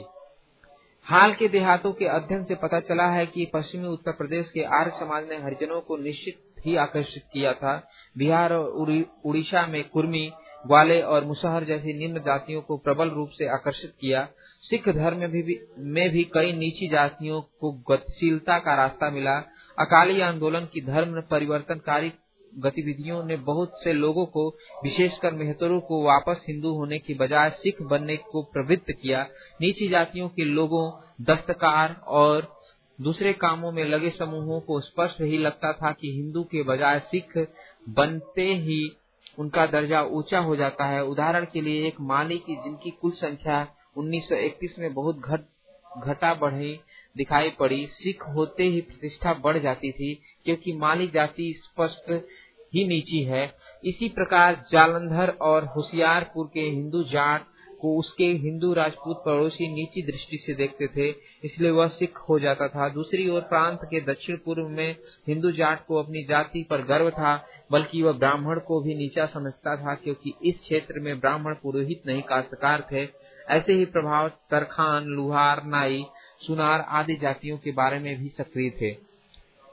हाल के देहातों के अध्ययन से पता चला है कि पश्चिमी उत्तर प्रदेश के आर्य समाज ने हरिजनों को निश्चित ही आकर्षित किया था। बिहार और उड़ीसा में कुर्मी, ग्वाले और मुसहर जैसी निम्न जातियों को प्रबल रूप से आकर्षित किया। सिख धर्म में भी कई नीची जातियों को गतिशीलता का रास्ता मिला। अकाली आंदोलन की धर्म परिवर्तनकारी गतिविधियों ने बहुत से लोगों को, विशेषकर मेहतरों को, वापस हिंदू होने की बजाय सिख बनने को प्रवृत्त किया। नीची जातियों के लोगों, दस्तकार और दूसरे कामों में लगे समूहों को स्पष्ट ही लगता था कि हिंदू के बजाय सिख बनते ही उनका दर्जा ऊंचा हो जाता है। उदाहरण के लिए एक माली की जिनकी कुल संख्या 1931 में बहुत घटा बढ़ी दिखाई पड़ी, सिख होते ही प्रतिष्ठा बढ़ जाती थी, क्योंकि माली जाति स्पष्ट ही नीची है। इसी प्रकार जालंधर और होशियारपुर के हिंदू जाट को उसके हिंदू राजपूत पड़ोसी नीची दृष्टि से देखते थे, इसलिए वह सिख हो जाता था। दूसरी ओर प्रांत के दक्षिण पूर्व में हिंदू जाट को अपनी जाति पर गर्व था, बल्कि वह ब्राह्मण को भी नीचा समझता था, क्योंकि इस क्षेत्र में ब्राह्मण पुरोहित नहीं काश्तकार थे। ऐसे ही प्रभाव तरखान, लुहार, नाई, सुनार आदि जातियों के बारे में भी सक्रिय थे।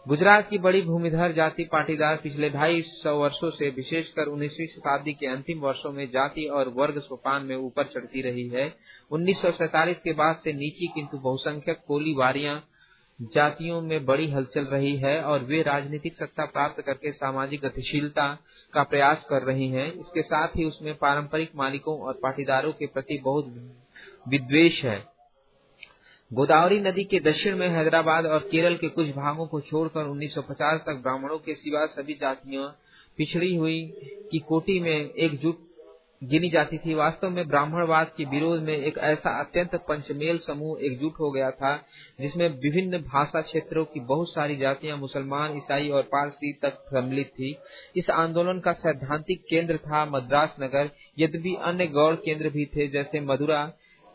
गुजरात की बड़ी भूमिधर जाति पाटीदार पिछले 250 वर्षों से, विशेषकर 19वीं शताब्दी के अंतिम वर्षों में जाति और वर्ग सोपान में ऊपर चढ़ती रही है। 1947 के बाद से नीची किंतु बहुसंख्यक कोली वारियां जातियों में बड़ी हलचल रही है और वे राजनीतिक सत्ता प्राप्त करके सामाजिक गतिशीलता का प्रयास कर रही हैं। इसके साथ ही उसमें पारंपरिक मालिकों और पाटीदारों के प्रति बहुत विद्वेष है। गोदावरी नदी के दक्षिण में हैदराबाद और केरल के कुछ भागों को छोड़कर 1950 तक ब्राह्मणों के सिवा सभी जातियां पिछड़ी हुई की कोटि में एकजुट गिनी जाती थी। वास्तव में ब्राह्मणवाद के विरोध में एक ऐसा अत्यंत पंचमेल समूह एकजुट हो गया था जिसमें विभिन्न भाषा क्षेत्रों की बहुत सारी जातियां मुसलमान, ईसाई और पारसी तक सम्मिलित थी। इस आंदोलन का सैद्धांतिक केंद्र था मद्रास नगर, यद्यपि अन्य गौड़ केंद्र भी थे जैसे मदुरा,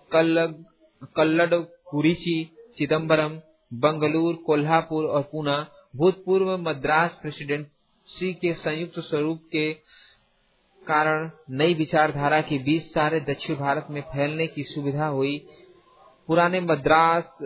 कल्लड, कुरिची, चिदम्बरम, बंगलुरु, कोल्हापुर और पूना। भूतपूर्व मद्रास प्रेसिडेंसी के संयुक्त स्वरूप के कारण नई विचारधारा के बीच सारे दक्षिण भारत में फैलने की सुविधा हुई। पुराने मद्रास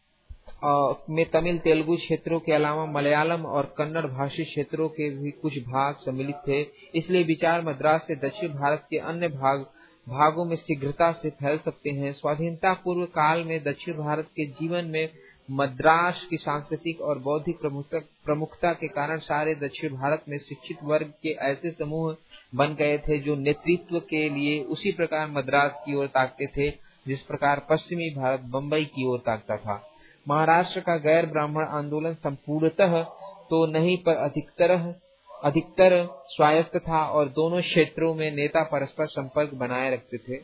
में तमिल, तेलुगु क्षेत्रों के अलावा मलयालम और कन्नड़ भाषी क्षेत्रों के भी कुछ भाग सम्मिलित थे। इसलिए विचार मद्रास से दक्षिण भारत के अन्य भागों में शीघ्रता से फैल सकते हैं। स्वाधीनता पूर्व काल में दक्षिण भारत के जीवन में मद्रास की सांस्कृतिक और बौद्धिक प्रमुखता के कारण सारे दक्षिण भारत में शिक्षित वर्ग के ऐसे समूह बन गए थे जो नेतृत्व के लिए उसी प्रकार मद्रास की ओर ताकते थे जिस प्रकार पश्चिमी भारत बंबई की ओर ताकता था। महाराष्ट्र का गैर ब्राह्मण आंदोलन संपूर्णतः तो नहीं पर अधिकतर स्वायत्त था और दोनों क्षेत्रों में नेता परस्पर संपर्क बनाए रखते थे।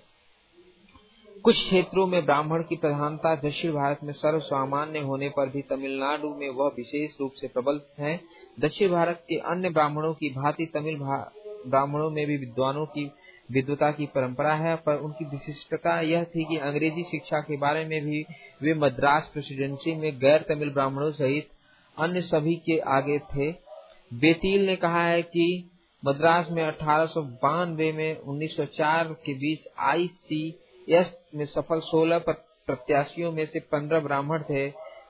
कुछ क्षेत्रों में ब्राह्मण की प्रधानता दक्षिण भारत में सर्वसामान्य होने पर भी तमिलनाडु में वह विशेष रूप से प्रबल है। दक्षिण भारत के अन्य ब्राह्मणों की भांति तमिल ब्राह्मणों में भी विद्वानों की विद्वता की परंपरा है, पर उनकी विशिष्टता यह थी कि अंग्रेजी शिक्षा के बारे में भी वे मद्रास प्रेसिडेंसी में गैर तमिल ब्राह्मणों सहित अन्य सभी के आगे थे। बेतिल ने कहा है कि मद्रास में 1892 में 1904 के बीच ICS में सफल 16 प्रत्याशियों में से 15 ब्राह्मण थे।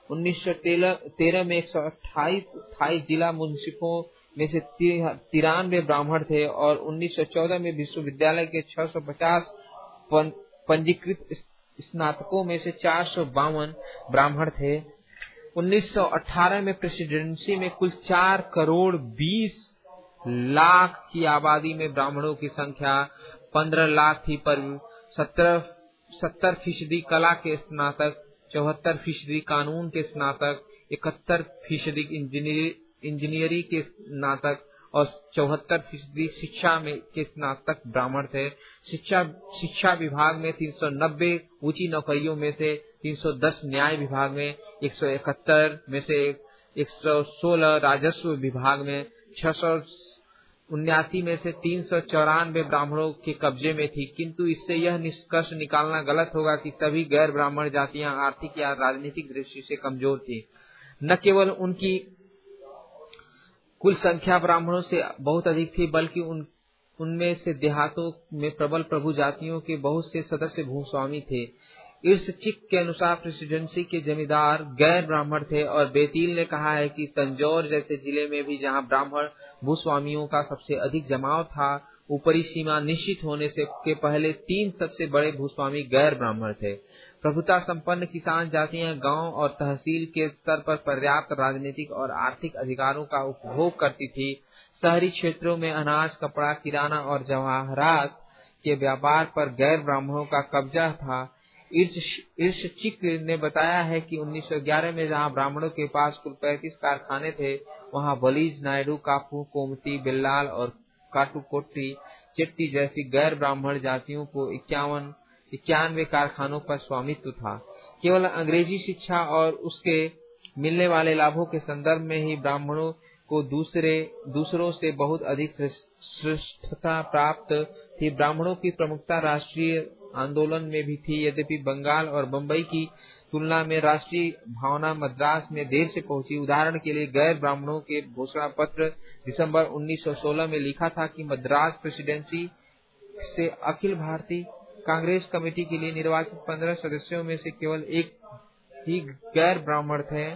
1913 में 128 जिला मुंसिफों में से 93 ब्राह्मण थे और 1914 में विश्वविद्यालय के 650 पंजीकृत स्नातकों में से 452 ब्राह्मण थे। 1918 में प्रेसिडेंसी में कुल 4 करोड़ 20 लाख की आबादी में ब्राह्मणों की संख्या 15 लाख थी, पर 70% कला के स्नातक, 74% कानून के स्नातक, 71% इंजीनियरिंग के स्नातक और 74% शिक्षा में के स्नातक ब्राह्मण थे। शिक्षा विभाग में 390 ऊंची नौकरियों में से 310, न्याय विभाग में 171 में से 116, राजस्व विभाग में 679 में से 394 ब्राह्मणों के कब्जे में थी। किंतु इससे यह निष्कर्ष निकालना गलत होगा कि सभी गैर ब्राह्मण जातियां आर्थिक या राजनीतिक दृष्टि से कमजोर थी। न केवल उनकी कुल संख्या ब्राह्मणों से बहुत अधिक थी, बल्कि उनमें से देहातों में प्रबल प्रभु जातियों के बहुत से सदस्य भूस्वामी थे। इस चिक के अनुसार प्रेसिडेंसी के जमींदार गैर ब्राह्मण थे और बेतिल ने कहा है कि तंजौर जैसे जिले में भी जहां ब्राह्मण भूस्वामियों का सबसे अधिक जमाव था, ऊपरी सीमा निश्चित होने से के पहले 3 सबसे बड़े भूस्वामी गैर ब्राह्मण थे। प्रभुता संपन्न किसान जातियां गांव और तहसील के स्तर पर पर्याप्त राजनीतिक और आर्थिक अधिकारों का उपभोग करती थी। शहरी क्षेत्रों में अनाज, कपड़ा, किराना और जवाहरात के व्यापार पर गैर ब्राह्मणों का कब्जा था। चिक ने बताया है कि 1911 में जहां ब्राह्मणों के पास कुल 35 कारखाने थे, वहां बलीज, नायडू, कापू, कोमती, बिल्लाल और काटुकोट्टी, चेट्टी जैसी गैर ब्राह्मण जातियों को 91 कारखानों पर स्वामित्व था। केवल अंग्रेजी शिक्षा और उसके मिलने वाले लाभों के संदर्भ में ही ब्राह्मणों को दूसरों से बहुत अधिक श्रेष्ठता प्राप्त थी। ब्राह्मणों की प्रमुखता राष्ट्रीय आंदोलन में भी थी। यद्यपि बंगाल और बंबई की तुलना में राष्ट्रीय भावना मद्रास में देर से पहुंची। उदाहरण के लिए गैर ब्राह्मणों के घोषणा पत्र दिसंबर 1916 में लिखा था कि मद्रास प्रेसिडेंसी से अखिल भारतीय कांग्रेस कमेटी के लिए निर्वाचित 15 सदस्यों में से केवल एक ही गैर ब्राह्मण थे।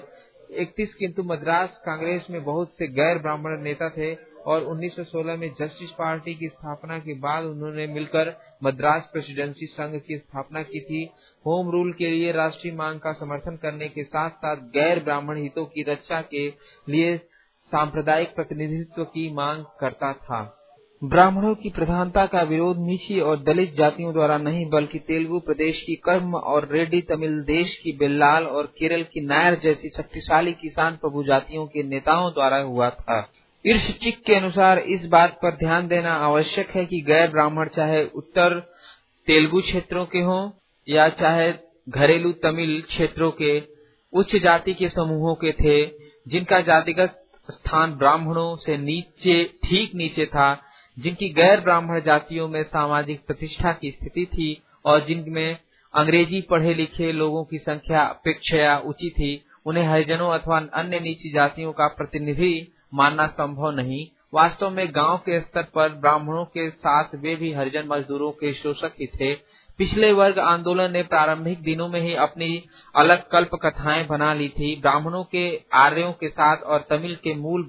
1931 किंतु मद्रास कांग्रेस में बहुत से गैर ब्राह्मण नेता थे और 1916 में जस्टिस पार्टी की स्थापना के बाद उन्होंने मिलकर मद्रास प्रेसिडेंसी संघ की स्थापना की थी। होम रूल के लिए राष्ट्रीय मांग का समर्थन करने के साथ साथ गैर ब्राह्मण हितों की रक्षा के लिए सांप्रदायिक प्रतिनिधित्व की मांग करता था। ब्राह्मणों की प्रधानता का विरोध नीची और दलित जातियों द्वारा नहीं बल्कि तेलुगु प्रदेश की कर्म और रेड्डी तमिल देश की बेल्लाल और केरल की नायर जैसी शक्तिशाली किसान प्रभु जातियों के नेताओं द्वारा हुआ था। ईर्षचिक के अनुसार इस बात पर ध्यान देना आवश्यक है कि गैर ब्राह्मण चाहे उत्तर तेलुगु क्षेत्रों के हों या चाहे घरेलू तमिल क्षेत्रों के उच्च जाति के समूहों के थे, जिनका जातिगत स्थान ब्राह्मणों से ठीक नीचे था, जिनकी गैर ब्राह्मण जातियों में सामाजिक प्रतिष्ठा की स्थिति थी और जिनमें अंग्रेजी पढ़े लिखे लोगों की संख्या अपेक्षया ऊंची थी, उन्हें हरिजनों अथवा अन्य नीची जातियों का प्रतिनिधि मानना संभव नहीं। वास्तव में गांव के स्तर पर ब्राह्मणों के साथ वे भी हरिजन मजदूरों के शोषक ही थे। पिछले वर्ग आंदोलन ने प्रारंभिक दिनों में ही अपनी अलग कल्प कथाएं बना ली थी। ब्राह्मणों के आर्यों के साथ और तमिल के मूल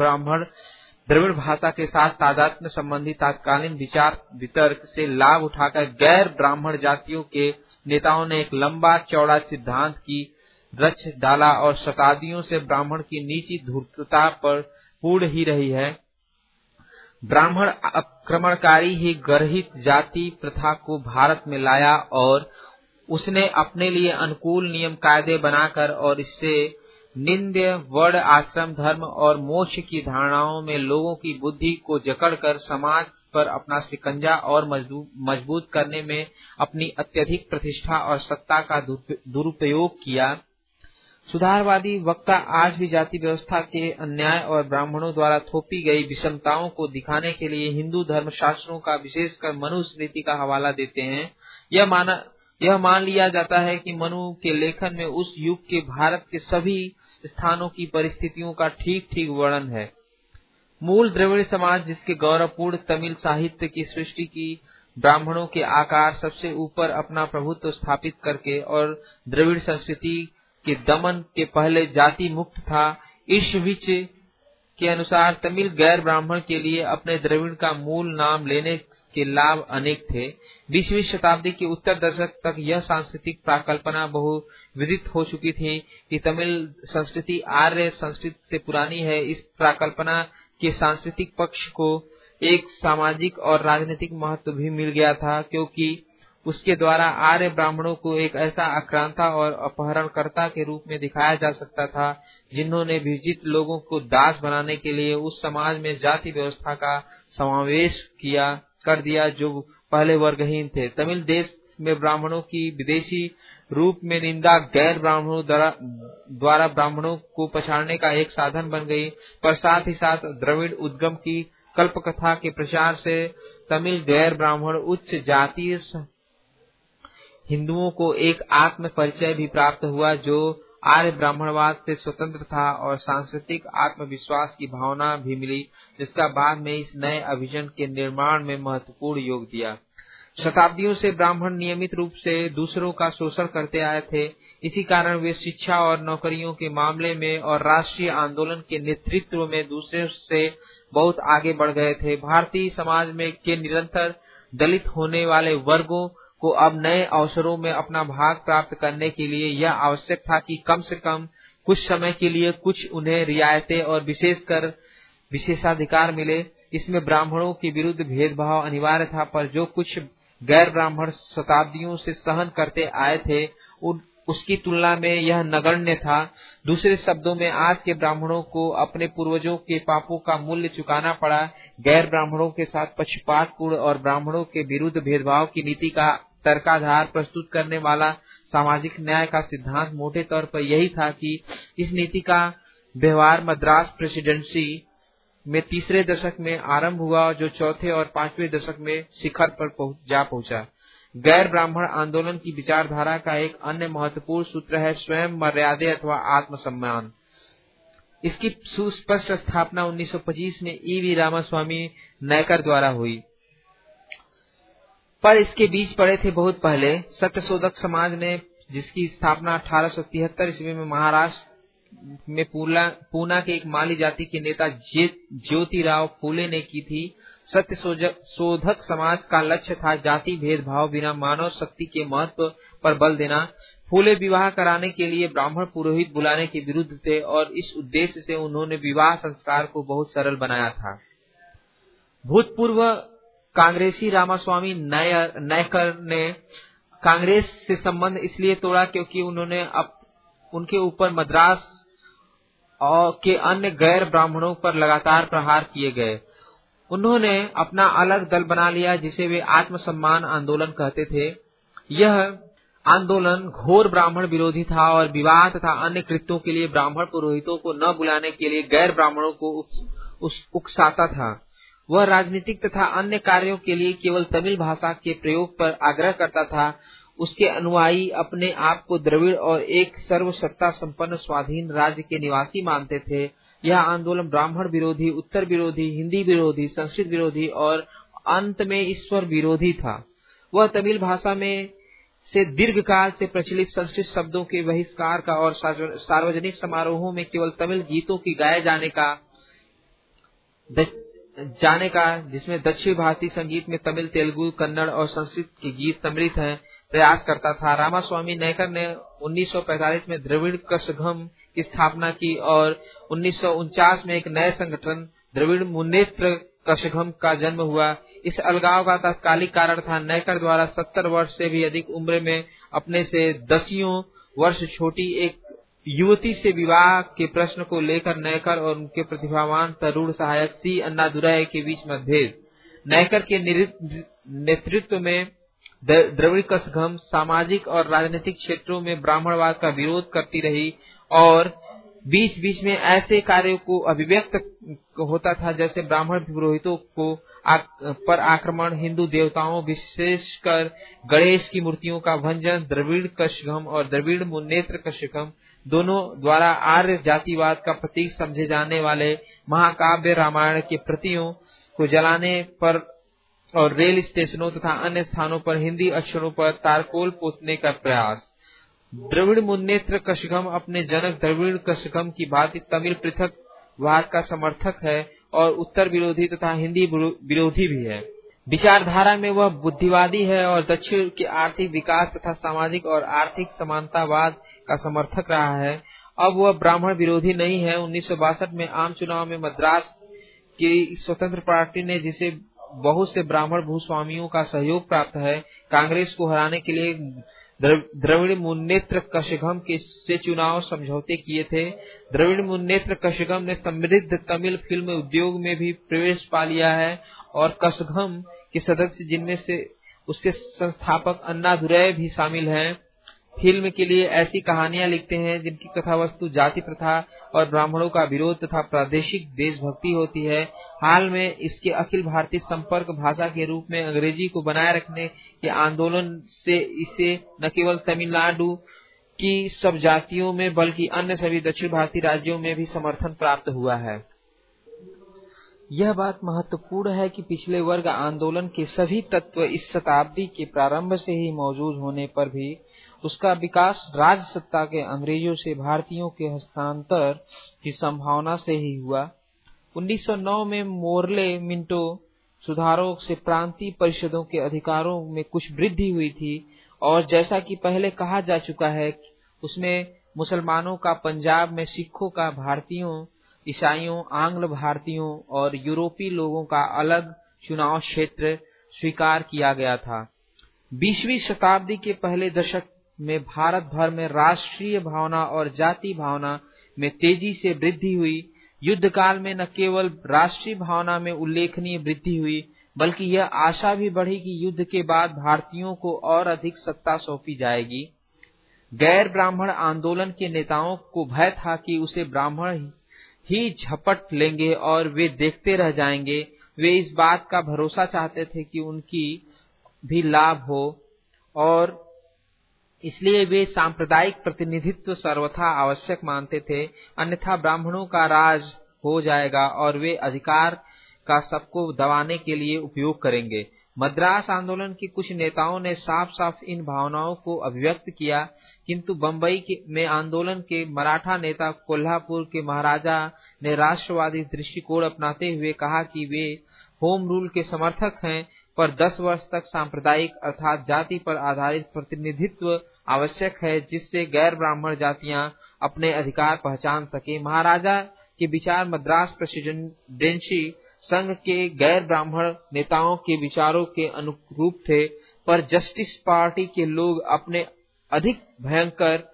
द्रविड़ भाषा के साथ तादात्म्य संबंधी तत्कालीन विचार वितर्क से लाभ उठाकर गैर ब्राह्मण जातियों के नेताओं ने एक लंबा चौड़ा सिद्धांत की रच डाला और शताब्दियों से ब्राह्मण की नीची धूर्तता पर पूर्ण ही रही है। ब्राह्मण आक्रमणकारी ही गर्हित जाति प्रथा को भारत में लाया और उसने अपने लिए अनुकूल नियम कायदे बनाकर और इससे निंद्य वर्ण आश्रम धर्म और मोक्ष की धारणाओं में लोगों की बुद्धि को जकड़कर समाज पर अपना शिकंजा और मजबूत करने में अपनी अत्यधिक प्रतिष्ठा और सत्ता का दुरुपयोग किया। सुधारवादी वक्ता आज भी जाति व्यवस्था के अन्याय और ब्राह्मणों द्वारा थोपी गई विषमताओं को दिखाने के लिए हिंदू धर्म शास्त्रों का विशेषकर मनुस्मृति का हवाला देते हैं। यह मान लिया जाता है कि मनु के लेखन में उस युग के भारत के सभी स्थानों की परिस्थितियों का ठीक वर्णन है। मूल द्रविड़ समाज जिसके गौरवपूर्ण तमिल साहित्य की सृष्टि की ब्राह्मणों के आकार सबसे ऊपर अपना प्रभुत्व स्थापित करके और द्रविड़ संस्कृति के दमन के पहले जाति मुक्त था। ईशविच के अनुसार तमिल गैर ब्राह्मण के लिए अपने द्रविड़ का मूल नाम लेने के लाभ अनेक थे। 20वीं शताब्दी के उत्तर दशक तक यह सांस्कृतिक प्राकल्पना बहुविदित हो चुकी थी कि तमिल संस्कृति आर्य संस्कृति से पुरानी है। इस प्राकल्पना के सांस्कृतिक पक्ष को एक सामाजिक और राजनीतिक महत्व भी मिल गया था, क्योंकि उसके द्वारा आर्य ब्राह्मणों को एक ऐसा आक्रांता और अपहरणकर्ता के रूप में दिखाया जा सकता था जिन्होंने विजित लोगों को दास बनाने के लिए उस समाज में जाति व्यवस्था का समावेश कर दिया जो पहले वर्गहीन थे। तमिल देश में ब्राह्मणों की विदेशी रूप में निंदा गैर ब्राह्मणों द्वारा ब्राह्मणों को पछाड़ने का एक साधन बन गई, पर साथ ही साथ द्रविड़ उद्गम की कल्पकथा के प्रचार से तमिल गैर ब्राह्मण उच्च जातीय हिंदुओं को एक आत्म परिचय भी प्राप्त हुआ जो आर्य ब्राह्मणवाद से स्वतंत्र था और सांस्कृतिक आत्मविश्वास की भावना भी मिली, जिसका बाद में इस नए अभिजन के निर्माण में महत्वपूर्ण योग दिया। शताब्दियों से ब्राह्मण नियमित रूप से दूसरों का शोषण करते आए थे। इसी कारण वे शिक्षा और नौकरियों के मामले में और राष्ट्रीय आंदोलन के नेतृत्व में दूसरे से बहुत आगे बढ़ गए थे। भारतीय समाज में के निरंतर दलित होने वाले वर्गों को अब नए अवसरों में अपना भाग प्राप्त करने के लिए यह आवश्यक था कि कम से कम कुछ समय के लिए कुछ उन्हें रियायतें और विशेषकर विशेषाधिकार मिले। इसमें ब्राह्मणों के विरुद्ध भेदभाव अनिवार्य था, पर जो कुछ गैर ब्राह्मण शताब्दियों से सहन करते आए थे उसकी तुलना में यह नगण्य था। दूसरे शब्दों में आज के ब्राह्मणों को अपने पूर्वजों के पापों का मूल्य चुकाना पड़ा। गैर ब्राह्मणों के साथ पक्षपातपूर्ण और ब्राह्मणों के विरुद्ध भेदभाव की नीति का तर्काधार प्रस्तुत करने वाला सामाजिक न्याय का सिद्धांत मोटे तौर पर यही था कि इस नीति का व्यवहार मद्रास प्रेसिडेंसी में तीसरे दशक में आरंभ हुआ, जो चौथे और पांचवें दशक में शिखर पर पहुंचा। गैर ब्राह्मण आंदोलन की विचारधारा का एक अन्य महत्वपूर्ण सूत्र है स्वयं मर्यादे अथवा आत्मसम्मान। इसकी सुस्पष्ट स्थापना 1925 में E.V. रामास्वामी नायकर द्वारा हुई, पर इसके बीज पड़े थे बहुत पहले। सत्यशोधक समाज ने जिसकी स्थापना 1873 ईस्वी में महाराष्ट्र में पूना के एक माली जाति के नेता ज्योतिराव फूले ने की थी। सत्य शोधक समाज का लक्ष्य था जाति भेदभाव बिना मानव शक्ति के महत्व पर बल देना। फूले विवाह कराने के लिए ब्राह्मण पुरोहित बुलाने के विरुद्ध थे और इस उद्देश्य से उन्होंने विवाह संस्कार को बहुत सरल बनाया था। भूतपूर्व कांग्रेसी रामास्वामी नायकर ने कांग्रेस से संबंध इसलिए तोड़ा क्योंकि उनके ऊपर मद्रास और के अन्य गैर ब्राह्मणों पर लगातार प्रहार किए गए। उन्होंने अपना अलग दल बना लिया जिसे वे आत्मसम्मान आंदोलन कहते थे। यह आंदोलन घोर ब्राह्मण विरोधी था और विवाह तथा अन्य कृत्यों के लिए ब्राह्मण पुरोहितों को न बुलाने के लिए गैर ब्राह्मणों को उकसाता था। वह राजनीतिक तथा अन्य कार्यों के लिए केवल तमिल भाषा के प्रयोग पर आग्रह करता था। उसके अनुयायी अपने आप को द्रविड़ और एक सर्वसत्ता संपन्न स्वाधीन राज्य के निवासी मानते थे। यह आंदोलन ब्राह्मण विरोधी, उत्तर विरोधी, हिंदी विरोधी, संस्कृत विरोधी और अंत में ईश्वर विरोधी था। वह तमिल भाषा में से दीर्घकाल से प्रचलित संस्कृत शब्दों के बहिष्कार का और सार्वजनिक समारोहों में केवल तमिल गीतों की गाए जाने का जिसमें दक्षिण भारतीय संगीत में तमिल, तेलुगु, कन्नड़ और संस्कृत के गीत सम्मिलित हैं, प्रयास करता था। रामास्वामी नायकर ने 1945 में द्रविड़ कशघम की स्थापना की और 1949 में एक नए संगठन द्रविड़ मुन्नेत्र कशघम का जन्म हुआ। इस अलगाव का तात्कालिक कारण था नायकर द्वारा 70 वर्ष से भी अधिक उम्र में अपने से 10 वर्ष छोटी एक युवती से विवाह के प्रश्न को लेकर नायकर और उनके प्रतिभावान तरुण सहायक सी अन्नादुरै के बीच मतभेद। नायकर के नेतृत्व में द्रविड़ कशघम सामाजिक और राजनीतिक क्षेत्रों में ब्राह्मणवाद का विरोध करती रही और बीच बीच में ऐसे कार्यों को अभिव्यक्त होता था जैसे ब्राह्मण पुरोहितों को पर आक्रमण, हिंदू देवताओं विशेषकर गणेश की मूर्तियों का भंजन। द्रविड़ कशघम और द्रविड़ मुन्नेत्र कशघम दोनों द्वारा आर्य जातिवाद का प्रतीक समझे जाने वाले महाकाव्य रामायण की प्रतियों को जलाने पर और रेल स्टेशनों तथा अन्य स्थानों पर हिंदी अक्षरों पर तारकोल पोतने का प्रयास। द्रविड़ मुन्नेत्र कशघम अपने जनक द्रविड़ कशघम की भांति तमिल पृथकवाद का समर्थक है और उत्तर विरोधी तथा हिंदी विरोधी भी है। विचारधारा में वह बुद्धिवादी है और दक्षिण के आर्थिक विकास तथा सामाजिक और आर्थिक समानतावाद का समर्थक रहा है। अब वह ब्राह्मण विरोधी नहीं है। 1962 में आम चुनाव में मद्रास की स्वतंत्र पार्टी ने, जिसे बहुत से ब्राह्मण भूस्वामियों का सहयोग प्राप्त है, कांग्रेस को हराने के लिए द्रविड़ मुन्नेत्र कशघम से चुनाव समझौते किए थे। द्रविड़ मुन्नेत्र कशघम ने समृद्ध तमिल फिल्म उद्योग में भी प्रवेश पा लिया है और कशघम के सदस्य जिनमें से उसके संस्थापक अन्नादुरै भी शामिल हैं, फिल्म के लिए ऐसी कहानियां लिखते हैं जिनकी कथा वस्तु जाति प्रथा और ब्राह्मणों का विरोध तथा प्रादेशिक देशभक्ति होती है। हाल में इसके अखिल भारतीय संपर्क भाषा के रूप में अंग्रेजी को बनाए रखने के आंदोलन से इसे न केवल तमिलनाडु की सब जातियों में बल्कि अन्य सभी दक्षिण भारतीय राज्यों में भी समर्थन प्राप्त हुआ है। यह बात महत्वपूर्ण है कि पिछले वर्ग आंदोलन के सभी तत्व इस शताब्दी के प्रारंभ से ही मौजूद होने पर भी उसका विकास राज सत्ता के अंग्रेजों से भारतीयों के हस्तांतर की संभावना से ही हुआ। 1909 में मोरले मिंटो सुधारों से प्रांतीय परिषदों के अधिकारों में कुछ वृद्धि हुई थी और जैसा कि पहले कहा जा चुका है उसमें मुसलमानों का पंजाब में, सिखों का भारतीयों, ईसाइयों, आंग्ल भारतीयों और यूरोपीय लोगों का अलग चुनाव क्षेत्र स्वीकार किया गया था। 20वीं शताब्दी के पहले दशक में भारत भर में राष्ट्रीय भावना और जाति भावना में तेजी से वृद्धि हुई। युद्ध काल में न केवल राष्ट्रीय भावना में उल्लेखनीय वृद्धि हुई बल्कि यह आशा भी बढ़ी कि युद्ध के बाद भारतीयों को और अधिक सत्ता सौंपी जाएगी। गैर ब्राह्मण आंदोलन के नेताओं को भय था कि उसे ब्राह्मण ही झपट लेंगे और वे देखते रह जाएंगे। वे इस बात का भरोसा चाहते थे कि उनकी भी लाभ हो और इसलिए वे सांप्रदायिक प्रतिनिधित्व सर्वथा आवश्यक मानते थे, अन्यथा ब्राह्मणों का राज हो जाएगा और वे अधिकार का सबको दबाने के लिए उपयोग करेंगे। मद्रास आंदोलन के कुछ नेताओं ने साफ साफ इन भावनाओं को अभिव्यक्त किया, किंतु बंबई में आंदोलन के मराठा नेता कोल्हापुर के महाराजा ने राष्ट्रवादी दृष्टिकोण अपनाते हुए कहा कि वे होम रूल के समर्थक हैं, पर 10 वर्ष तक सांप्रदायिक अर्थात जाति पर आधारित प्रतिनिधित्व आवश्यक है, जिससे गैर ब्राह्मण जातियां अपने अधिकार पहचान सके। महाराजा के विचार मद्रास प्रेसिडेंसी संघ के गैर ब्राह्मण नेताओं के विचारों के अनुरूप थे, पर जस्टिस पार्टी के लोग अपने अधिक भयंकर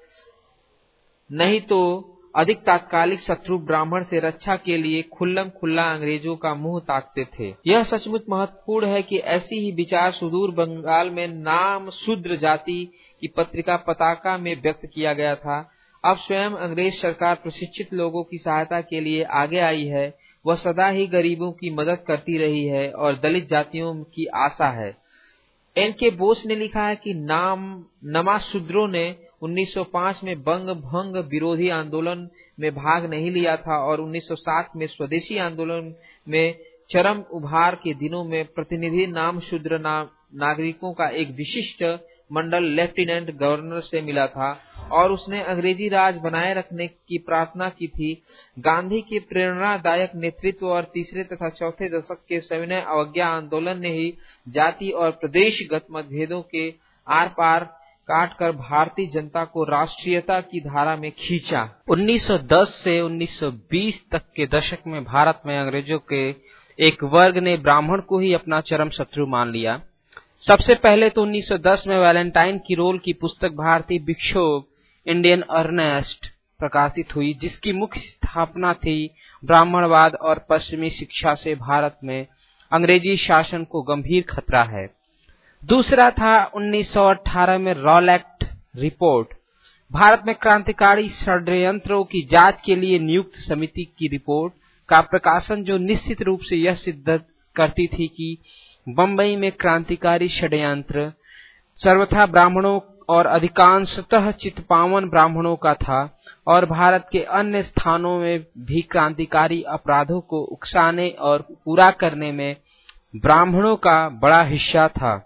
नहीं तो अधिक तात्कालिक शत्रु ब्राह्मण से रक्षा के लिए खुल्लम खुल्ला अंग्रेजों का मुंह ताकते थे। यह सचमुच महत्वपूर्ण है कि ऐसी ही विचार सुदूर बंगाल में नाम शूद्र जाति की पत्रिका पताका में व्यक्त किया गया था। अब स्वयं अंग्रेज सरकार प्रशिक्षित लोगों की सहायता के लिए आगे आई है। वह सदा ही गरीबों की मदद करती रही है और दलित जातियों की आशा है। एन.के. बोस ने लिखा है कि नमा शूद्रों ने 1905 में बंग भंग विरोधी आंदोलन में भाग नहीं लिया था और 1907 में स्वदेशी आंदोलन में चरम उभार के दिनों में प्रतिनिधि नाम शूद्र नागरिकों का एक विशिष्ट मंडल लेफ्टिनेंट गवर्नर से मिला था और उसने अंग्रेजी राज बनाए रखने की प्रार्थना की थी। गांधी के प्रेरणादायक नेतृत्व और तीसरे तथा चौथे दशक के सविनय अवज्ञा आंदोलन ने ही जाति और प्रदेशगत मतभेदों के आर पार काटकर भारतीय जनता को राष्ट्रीयता की धारा में खींचा। 1910 से 1920 तक के दशक में भारत में अंग्रेजों के एक वर्ग ने ब्राह्मण को ही अपना चरम शत्रु मान लिया। सबसे पहले तो 1910 में वैलेंटाइन किरोल की पुस्तक भारतीय विक्षोभ इंडियन अर्नेस्ट प्रकाशित हुई, जिसकी मुख्य स्थापना थी ब्राह्मणवाद और पश्चिमी शिक्षा से भारत में अंग्रेजी शासन को गंभीर खतरा है। दूसरा था 1918 में रॉलेट रिपोर्ट, भारत में क्रांतिकारी षड्यंत्रों की जांच के लिए नियुक्त समिति की रिपोर्ट का प्रकाशन, जो निश्चित रूप से यह सिद्ध करती थी कि बंबई में क्रांतिकारी षड्यंत्र सर्वथा ब्राह्मणों और अधिकांशतः चित्पावन ब्राह्मणों का था और भारत के अन्य स्थानों में भी क्रांतिकारी अपराधों को उकसाने और पूरा करने में ब्राह्मणों का बड़ा हिस्सा था।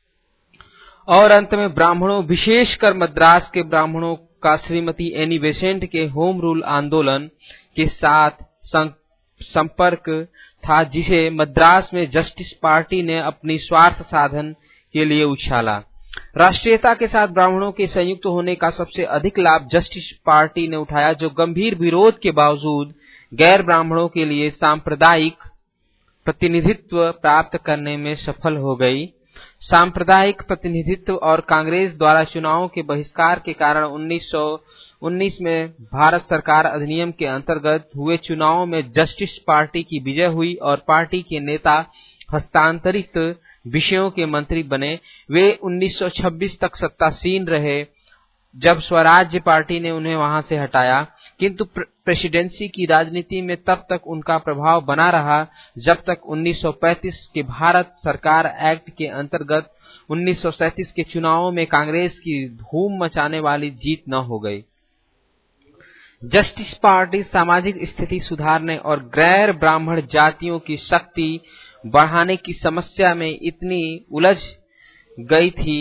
और अंत में ब्राह्मणों, विशेषकर मद्रास के ब्राह्मणों का श्रीमती एनी बेसेंट के होम रूल आंदोलन के साथ संपर्क था, जिसे मद्रास में जस्टिस पार्टी ने अपनी स्वार्थ साधन के लिए उछाला। राष्ट्रीयता के साथ ब्राह्मणों के संयुक्त होने का सबसे अधिक लाभ जस्टिस पार्टी ने उठाया, जो गंभीर विरोध के बावजूद गैर ब्राह्मणों के लिए सांप्रदायिक प्रतिनिधित्व प्राप्त करने में सफल हो गई। सांप्रदायिक प्रतिनिधित्व और कांग्रेस द्वारा चुनावों के बहिष्कार के कारण 1919 में भारत सरकार अधिनियम के अंतर्गत हुए चुनावों में जस्टिस पार्टी की विजय हुई और पार्टी के नेता हस्तांतरित विषयों के मंत्री बने। वे 1926 तक सत्तासीन रहे, जब स्वराज्य पार्टी ने उन्हें वहां से हटाया, किंतु प्रेसिडेंसी की राजनीति में तब तक उनका प्रभाव बना रहा जब तक 1935 के भारत सरकार एक्ट के अंतर्गत 1937 के चुनावों में कांग्रेस की धूम मचाने वाली जीत न हो गई। जस्टिस पार्टी सामाजिक स्थिति सुधारने और गैर ब्राह्मण जातियों की शक्ति बढ़ाने की समस्या में इतनी उलझ गई थी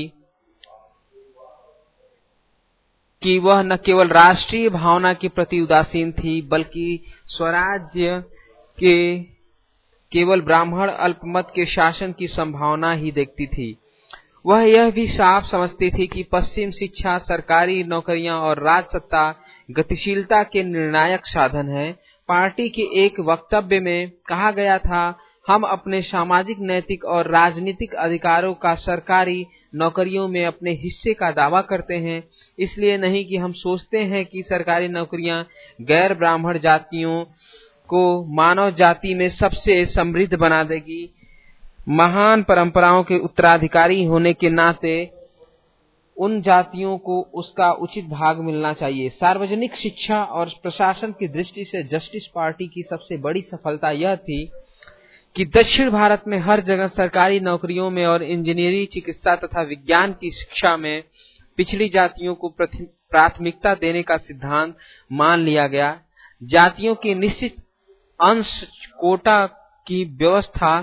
कि वह न केवल राष्ट्रीय भावना के प्रति उदासीन थी, बल्कि स्वराज्य के केवल ब्राह्मण अल्पमत के शासन की संभावना ही देखती थी। वह यह भी साफ समझती थी कि पश्चिम शिक्षा, सरकारी नौकरियां और राजसत्ता गतिशीलता के निर्णायक साधन है। पार्टी के एक वक्तव्य में कहा गया था, हम अपने सामाजिक, नैतिक और राजनीतिक अधिकारों का सरकारी नौकरियों में अपने हिस्से का दावा करते हैं, इसलिए नहीं कि हम सोचते हैं कि सरकारी नौकरियां गैर ब्राह्मण जातियों को मानव जाति में सबसे समृद्ध बना देगी। महान परंपराओं के उत्तराधिकारी होने के नाते उन जातियों को उसका उचित भाग मिलना चाहिए। सार्वजनिक शिक्षा और प्रशासन की दृष्टि से जस्टिस पार्टी की सबसे बड़ी सफलता यह थी कि दक्षिण भारत में हर जगह सरकारी नौकरियों में और इंजीनियरिंग, चिकित्सा तथा विज्ञान की शिक्षा में पिछड़ी जातियों को प्राथमिकता देने का सिद्धांत मान लिया गया। जातियों के निश्चित अंश कोटा की व्यवस्था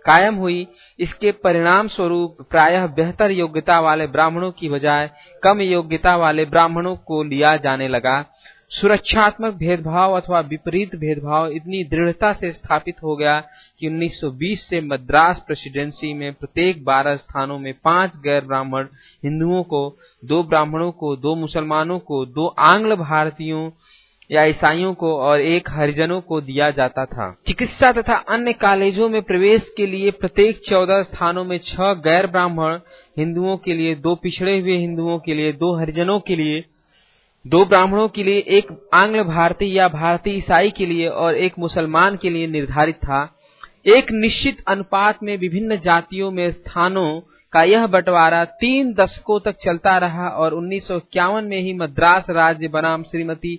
कायम हुई। इसके परिणाम स्वरूप प्रायः बेहतर योग्यता वाले ब्राह्मणों की बजाय कम योग्यता वाले ब्राह्मणों को लिया जाने लगा। सुरक्षात्मक भेदभाव अथवा विपरीत भेदभाव इतनी दृढ़ता से स्थापित हो गया कि 1920 से मद्रास प्रेसिडेंसी में प्रत्येक 12 स्थानों में 5 गैर ब्राह्मण हिंदुओं को, 2 ब्राह्मणों को, 2 मुसलमानों को, 2 आंग्ल भारतीयों या ईसाइयों को और 1 हरिजनों को दिया जाता था। चिकित्सा तथा अन्य कॉलेजों में प्रवेश के लिए प्रत्येक 14 स्थानों में 6 गैर ब्राह्मण हिंदुओं के लिए, 2 पिछड़े हुए हिंदुओं के लिए, 2 हरिजनों के लिए, 2 ब्राह्मणों के लिए, 1 आंग्ल भारतीय या भारतीय ईसाई के लिए और 1 मुसलमान के लिए निर्धारित था। एक निश्चित अनुपात में विभिन्न जातियों में स्थानों का यह बंटवारा 3 दशकों तक चलता रहा और 1951 में ही मद्रास राज्य बनाम श्रीमती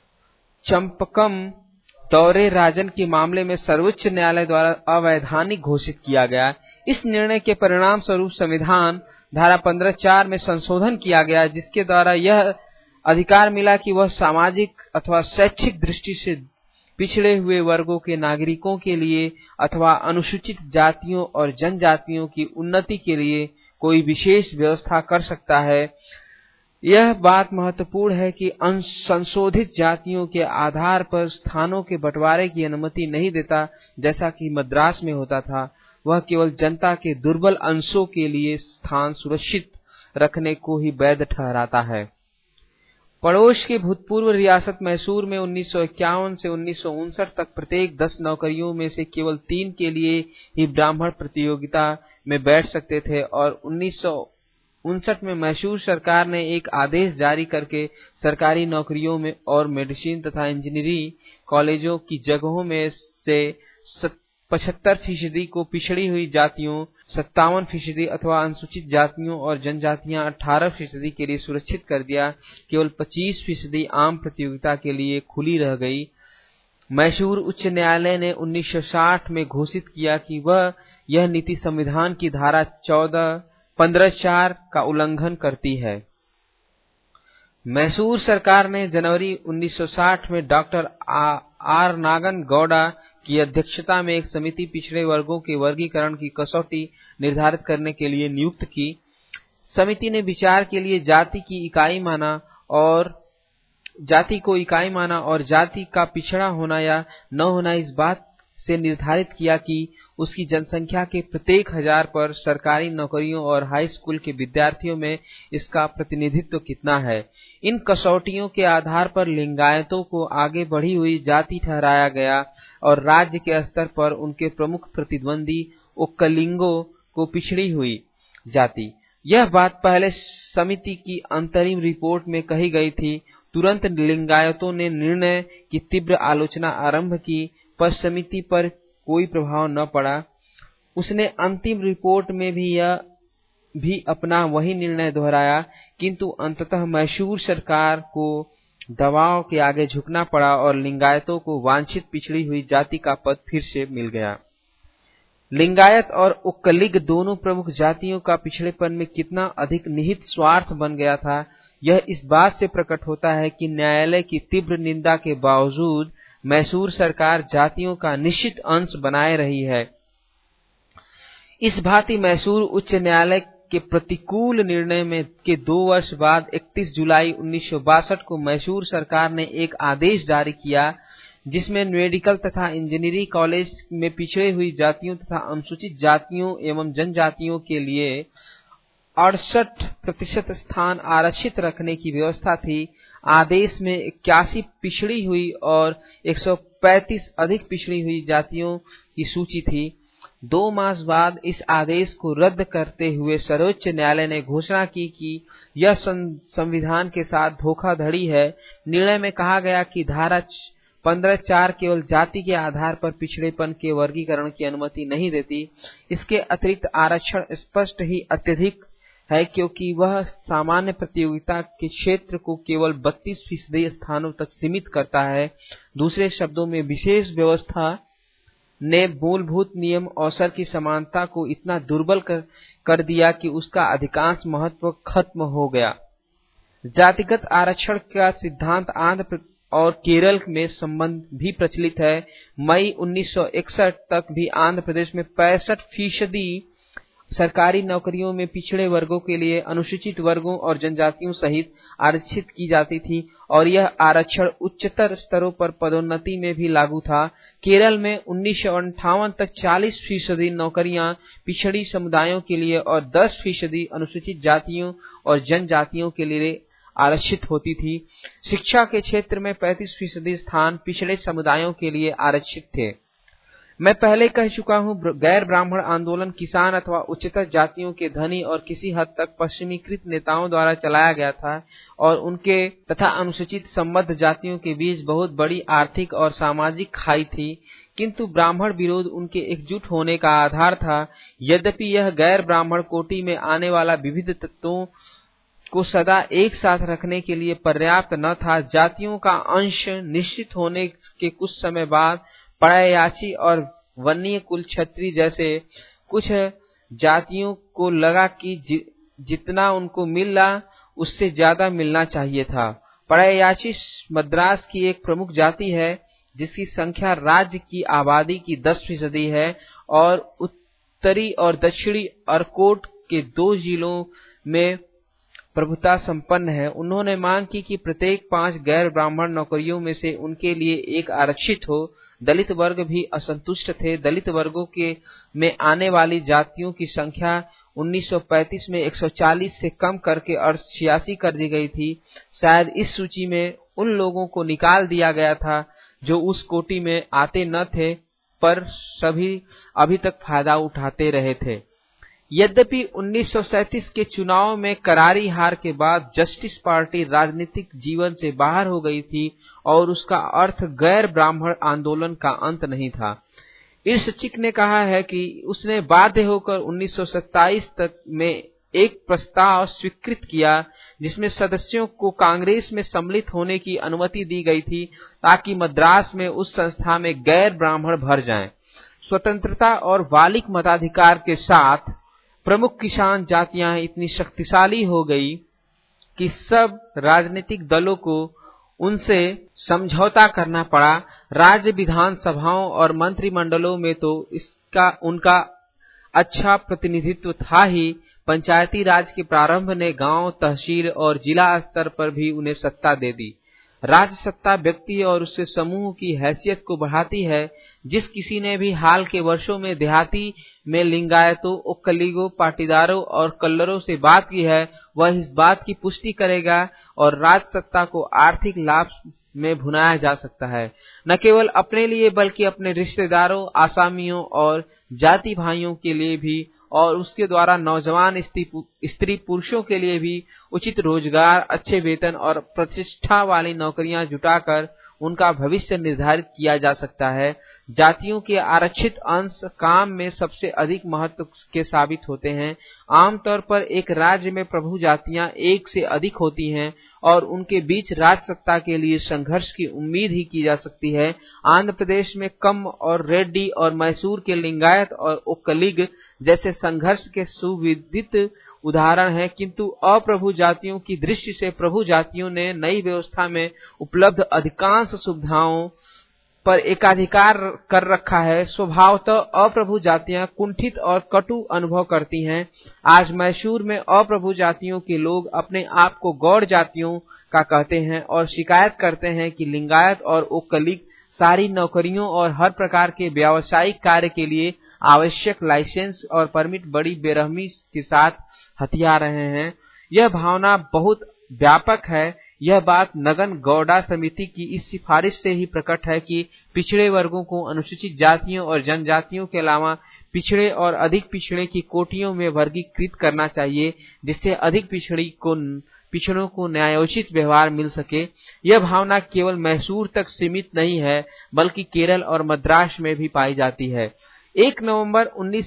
चंपकम दौरे राजन के मामले में सर्वोच्च न्यायालय द्वारा अवैधानिक घोषित किया गया। इस निर्णय के परिणाम स्वरूप संविधान धारा 15(4) में संशोधन किया गया, जिसके द्वारा यह अधिकार मिला कि वह सामाजिक अथवा शैक्षिक दृष्टि से पिछड़े हुए वर्गों के नागरिकों के लिए अथवा अनुसूचित जातियों और जनजातियों की उन्नति के लिए कोई विशेष व्यवस्था कर सकता है। यह बात महत्वपूर्ण है कि संशोधित जातियों के आधार पर स्थानों के बंटवारे की अनुमति नहीं देता, जैसा कि मद्रास में होता था। वह केवल जनता के दुर्बल अंशों के लिए स्थान सुरक्षित रखने को ही वैध ठहराता है। पड़ोस के भूतपूर्व रियासत मैसूर में 1951 से 1959 तक प्रत्येक 10 नौकरियों में से केवल 3 के लिए ही ब्राह्मण प्रतियोगिता में बैठ सकते थे और 1959 में मैसूर सरकार ने एक आदेश जारी करके सरकारी नौकरियों में और मेडिसिन तथा इंजीनियरिंग कॉलेजों की जगहों में से 75% को पिछड़ी हुई जातियों, 57% अथवा अनुसूचित जातियों और जनजातियां 18% के लिए सुरक्षित कर दिया। केवल 25% आम प्रतियोगिता के लिए खुली रह गई। मैसूर उच्च न्यायालय ने 1960 में घोषित किया कि वह यह नीति संविधान की धारा 15(4) का उल्लंघन करती है। मैसूर सरकार ने जनवरी 1960 में डॉक्टर आर नागन गौड़ा की अध्यक्षता में एक समिति पिछड़े वर्गों के वर्गीकरण की कसौटी निर्धारित करने के लिए नियुक्त की। समिति ने विचार के लिए जाति को इकाई माना और जाति का पिछड़ा होना या न होना इस बात से निर्धारित किया कि उसकी जनसंख्या के प्रत्येक 1000 पर सरकारी नौकरियों और हाई स्कूल के विद्यार्थियों में इसका प्रतिनिधित्व कितना है। इन कसौटियों के आधार पर लिंगायतों को आगे बढ़ी हुई जाति ठहराया गया और राज्य के स्तर पर उनके प्रमुख प्रतिद्वंदी ओक्कलिंगों को पिछड़ी हुई जाति। यह बात पहले समिति की अंतरिम रिपोर्ट में कही गई थी। तुरंत लिंगायतों ने निर्णय की तीव्र आलोचना आरंभ की, पर समिति पर कोई प्रभाव न पड़ा। उसने अंतिम रिपोर्ट में भी अपना वही निर्णय दोहराया, किंतु अंततः मैसूर सरकार को दबाव के आगे झुकना पड़ा और लिंगायतों को वांछित पिछड़ी हुई जाति का पद फिर से मिल गया। लिंगायत और ओक्कलिग दोनों प्रमुख जातियों का पिछड़ेपन में कितना अधिक निहित स्वार्थ बन गया था, यह इस बात से प्रकट होता है कि न्यायालय की तीव्र निंदा के बावजूद मैसूर सरकार जातियों का निश्चित अंश बनाए रही है। इस भांति मैसूर उच्च न्यायालय के प्रतिकूल निर्णय में के 2 वर्ष बाद 31 जुलाई 1962 को मैसूर सरकार ने एक आदेश जारी किया, जिसमें मेडिकल तथा इंजीनियरिंग कॉलेज में पिछड़े हुई जातियों तथा अनुसूचित जातियों एवं जनजातियों के लिए 68% स्थान आरक्षित रखने की व्यवस्था थी। आदेश में 81 पिछड़ी हुई और 135 अधिक पिछड़ी हुई जातियों की सूची थी। 2 मास बाद इस आदेश को रद्द करते हुए सर्वोच्च न्यायालय ने घोषणा की कि यह संविधान के साथ धोखाधड़ी है। निर्णय में कहा गया कि धारा 15(4) केवल जाति के आधार पर पिछड़ेपन के वर्गीकरण की अनुमति नहीं देती। इसके अतिरिक्त आरक्षण स्पष्ट ही अत्यधिक है, क्योंकि वह सामान्य प्रतियोगिता के क्षेत्र को केवल 32% स्थानों तक सीमित करता है। दूसरे शब्दों में विशेष व्यवस्था ने मूलभूत नियम अवसर की समानता को इतना दुर्बल कर दिया कि उसका अधिकांश महत्व खत्म हो गया। जातिगत आरक्षण का सिद्धांत आंध्र और केरल में संबंध भी प्रचलित है। मई 1961 तक भी आंध्र प्रदेश में 65% सरकारी नौकरियों में पिछड़े वर्गों के लिए अनुसूचित वर्गों और जनजातियों सहित आरक्षित की जाती थी और यह आरक्षण उच्चतर स्तरों पर पदोन्नति में भी लागू था। केरल में 1958 तक 40% नौकरियां पिछड़ी समुदायों के लिए और 10% अनुसूचित जातियों और जनजातियों के लिए आरक्षित होती थी। शिक्षा के क्षेत्र में 35% स्थान पिछड़े समुदायों के लिए आरक्षित थे। मैं पहले कह चुका हूं, गैर ब्राह्मण आंदोलन किसान अथवा उच्चतर जातियों के धनी और किसी हद तक पश्चिमीकृत नेताओं द्वारा चलाया गया था और उनके तथा अनुसूचित संबद्ध जातियों के बीच बहुत बड़ी आर्थिक और सामाजिक खाई थी, किंतु ब्राह्मण विरोध उनके एकजुट होने का आधार था। यद्यपि यह गैर ब्राह्मण कोटि में आने वाला विविध तत्वों को सदा एक साथ रखने के लिए पर्याप्त न था। जातियों का अंश निश्चित होने के कुछ समय बाद पड़याची और वन्य कुल क्षत्रिय जैसे कुछ जातियों को लगा कि जितना उनको मिला उससे ज्यादा मिलना चाहिए था। पड़याची मद्रास की एक प्रमुख जाति है जिसकी संख्या राज्य की आबादी की 10% है और उत्तरी और दक्षिणी अर्कोट के 2 जिलों में प्रभुता संपन्न है। उन्होंने मांग की कि प्रत्येक 5 गैर ब्राह्मण नौकरियों में से उनके लिए एक आरक्षित हो। दलित वर्ग भी असंतुष्ट थे। दलित वर्गों के में आने वाली जातियों की संख्या 1935 में 140 से कम करके 86 कर दी गई थी। शायद इस सूची में उन लोगों को निकाल दिया गया था जो उस कोटि में आते न थे, पर सभी अभी तक फायदा उठाते रहे थे। यद्यपि 1937 के चुनाव में करारी हार के बाद जस्टिस पार्टी राजनीतिक जीवन से बाहर हो गई थी और उसका अर्थ गैर ब्राह्मण आंदोलन का अंत नहीं था। इर्सचिक ने कहा है कि उसने बाध्य होकर 1927 तक में एक प्रस्ताव स्वीकृत किया जिसमें सदस्यों को कांग्रेस में सम्मिलित होने की अनुमति दी गई थी ताकि मद्रास में उस संस्था में गैर ब्राह्मण भर जाएं। स्वतंत्रता और बालिक मताधिकार के साथ प्रमुख किसान जातियां इतनी शक्तिशाली हो गई कि सब राजनीतिक दलों को उनसे समझौता करना पड़ा। राज्य विधानसभाओं और मंत्रिमंडलों में तो उनका अच्छा प्रतिनिधित्व था ही, पंचायती राज के प्रारंभ ने गांव, तहसील और जिला स्तर पर भी उन्हें सत्ता दे दी। राज्य सत्ता व्यक्ति और उसके समूह की हैसियत को बढ़ाती है। जिस किसी ने भी हाल के वर्षों में देहाती में लिंगायतों, ओक्कलिगों, पाटीदारों और कल्लरों से बात की है, वह इस बात की पुष्टि करेगा और राज्य सत्ता को आर्थिक लाभ में भुनाया जा सकता है, न केवल अपने लिए बल्कि अपने रिश्तेदारों, आसामियों और जाति भाइयों के लिए भी, और उसके द्वारा नौजवान स्त्री पुरुषों के लिए भी उचित रोजगार, अच्छे वेतन और प्रतिष्ठा वाली नौकरियां जुटाकर उनका भविष्य निर्धारित किया जा सकता है। जातियों के आरक्षित अंश काम में सबसे अधिक महत्व के साबित होते हैं। आमतौर पर एक राज्य में प्रभु जातियां एक से अधिक होती हैं और उनके बीच राज सत्ता के लिए संघर्ष की उम्मीद ही की जा सकती है। आंध्र प्रदेश में कम और रेड्डी और मैसूर के लिंगायत और ओक्कलिग जैसे संघर्ष के सुविदित उदाहरण हैं, किंतु अप्रभु जातियों की दृष्टि से प्रभु जातियों ने नई व्यवस्था में उपलब्ध अधिकांश सुविधाओं पर एकाधिकार कर रखा है। स्वभावतः अप्रभु जातियां कुंठित और कटु अनुभव करती हैं। आज मैसूर में अप्रभु जातियों के लोग अपने आप को गौड़ जातियों का कहते हैं और शिकायत करते हैं कि लिंगायत और ओक्कलिग सारी नौकरियों और हर प्रकार के व्यावसायिक कार्य के लिए आवश्यक लाइसेंस और परमिट बड़ी बेरहमी के साथ हथिया रहे हैं। यह भावना बहुत व्यापक है। यह बात नगन गौड़ा समिति की इस सिफारिश से ही प्रकट है कि पिछड़े वर्गों को अनुसूचित जातियों और जनजातियों के अलावा पिछड़े और अधिक पिछड़े की कोटियों में वर्गीकृत करना चाहिए, जिससे अधिक पिछड़ों को न्यायोचित व्यवहार मिल सके। यह भावना केवल मैसूर तक सीमित नहीं है, बल्कि केरल और मद्रास में भी पाई जाती है। 1 नवंबर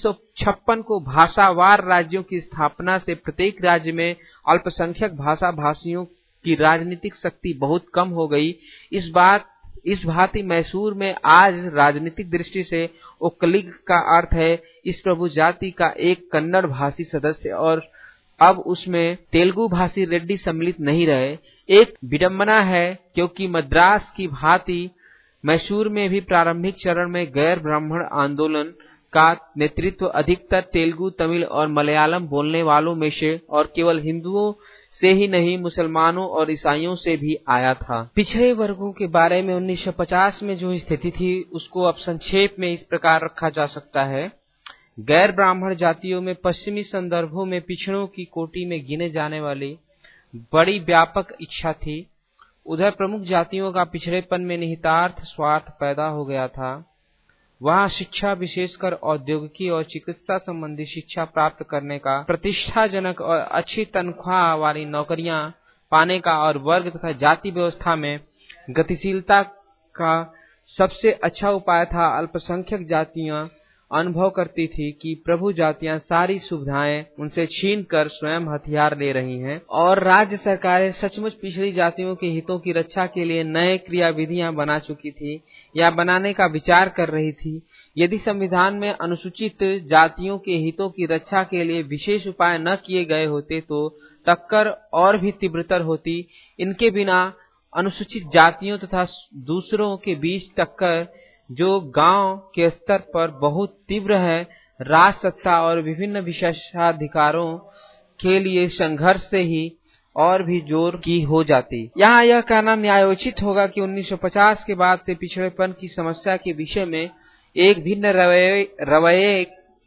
1956 को भाषावार राज्यों की स्थापना से प्रत्येक राज्य में अल्पसंख्यक भाषा भाषियों की राजनीतिक शक्ति बहुत कम हो गई। इस भांति मैसूर में आज राजनीतिक दृष्टि से ओक्कलिग का अर्थ है इस प्रभु जाति का एक कन्नड़ भाषी सदस्य और अब उसमें तेलुगु भाषी रेड्डी सम्मिलित नहीं रहे। एक विडंबना है क्योंकि मद्रास की भांति मैसूर में भी प्रारंभिक चरण में गैर ब्राह्मण आंदोलन का नेतृत्व अधिकतर तेलुगु, तमिल और मलयालम बोलने वालों में से और केवल हिंदुओं से ही नहीं, मुसलमानों और ईसाइयों से भी आया था। पिछड़े वर्गों के बारे में 1950 में जो स्थिति थी उसको अब संक्षेप में इस प्रकार रखा जा सकता है। गैर ब्राह्मण जातियों में पश्चिमी संदर्भों में पिछड़ों की कोटि में गिने जाने वाली बड़ी व्यापक इच्छा थी। उधर प्रमुख जातियों का पिछड़ेपन में निहितार्थ स्वार्थ पैदा हो गया था। वहां शिक्षा, विशेषकर औद्योगिकी और चिकित्सा संबंधी शिक्षा प्राप्त करने का, प्रतिष्ठाजनक और अच्छी तनख्वाह वाली नौकरियां पाने का और वर्ग तथा जाति व्यवस्था में गतिशीलता का सबसे अच्छा उपाय था। अल्पसंख्यक जातियां अनुभव करती थी कि प्रभु जातियां सारी सुविधाएं उनसे छीनकर स्वयं हथियार ले रही हैं और राज्य सरकारें सचमुच पिछड़ी जातियों के हितों की रक्षा के लिए नए क्रियाविधियां बना चुकी थी या बनाने का विचार कर रही थी। यदि संविधान में अनुसूचित जातियों के हितों की रक्षा के लिए विशेष उपाय न किए गए होते तो टक्कर और भी तीव्रतर होती। इनके बिना अनुसूचित जातियों तथा दूसरों के बीच टक्कर, जो गांव के स्तर पर बहुत तीव्र है, राज सत्ता और विभिन्न विशेषाधिकारों के लिए संघर्ष से ही और भी जोर की हो जाती। यहाँ यह कहना न्यायोचित होगा कि 1950 के बाद से पिछड़ेपन की समस्या के विषय में एक भिन्न रवैये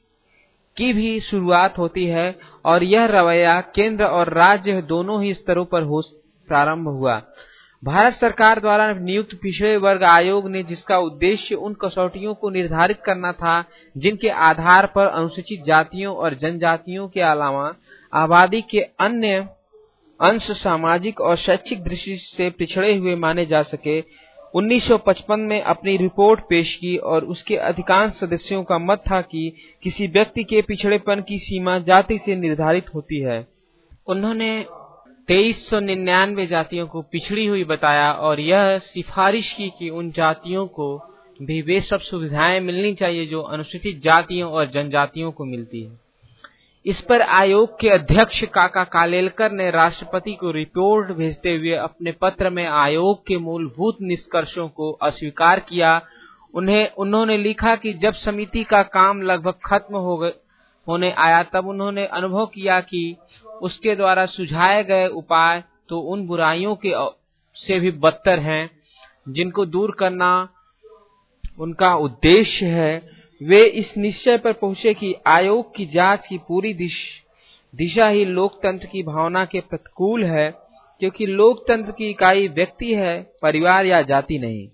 की भी शुरुआत होती है और यह रवैया केंद्र और राज्य दोनों ही स्तरों पर प्रारंभ हुआ। भारत सरकार द्वारा नियुक्त पिछड़े वर्ग आयोग ने, जिसका उद्देश्य उन कसौटियों को निर्धारित करना था जिनके आधार पर अनुसूचित जातियों और जनजातियों के अलावा आबादी के अन्य अंश सामाजिक और शैक्षिक दृष्टि से पिछड़े हुए माने जा सके, 1955 में अपनी रिपोर्ट पेश की और उसके अधिकांश सदस्यों का मत था कि किसी व्यक्ति के पिछड़ेपन की सीमा जाति से निर्धारित होती है। उन्होंने 2399 जातियों को पिछड़ी हुई बताया और यह सिफारिश की कि उन जातियों को भी वे सब सुविधाएं मिलनी चाहिए जो अनुसूचित जातियों और जनजातियों को मिलती है। इस पर आयोग के अध्यक्ष काका कालेलकर ने राष्ट्रपति को रिपोर्ट भेजते हुए अपने पत्र में आयोग के मूलभूत निष्कर्षों को अस्वीकार किया। उन्होंने लिखा कि जब समिति का काम लगभग खत्म होने आया तब उन्होंने अनुभव किया कि उसके द्वारा सुझाए गए उपाय तो उन बुराइयों के से भी बदतर हैं जिनको दूर करना उनका उद्देश्य है। वे इस निश्चय पर पहुंचे कि आयोग की जांच की पूरी दिशा ही लोकतंत्र की भावना के प्रतिकूल है, क्योंकि लोकतंत्र की इकाई व्यक्ति है, परिवार या जाति नहीं।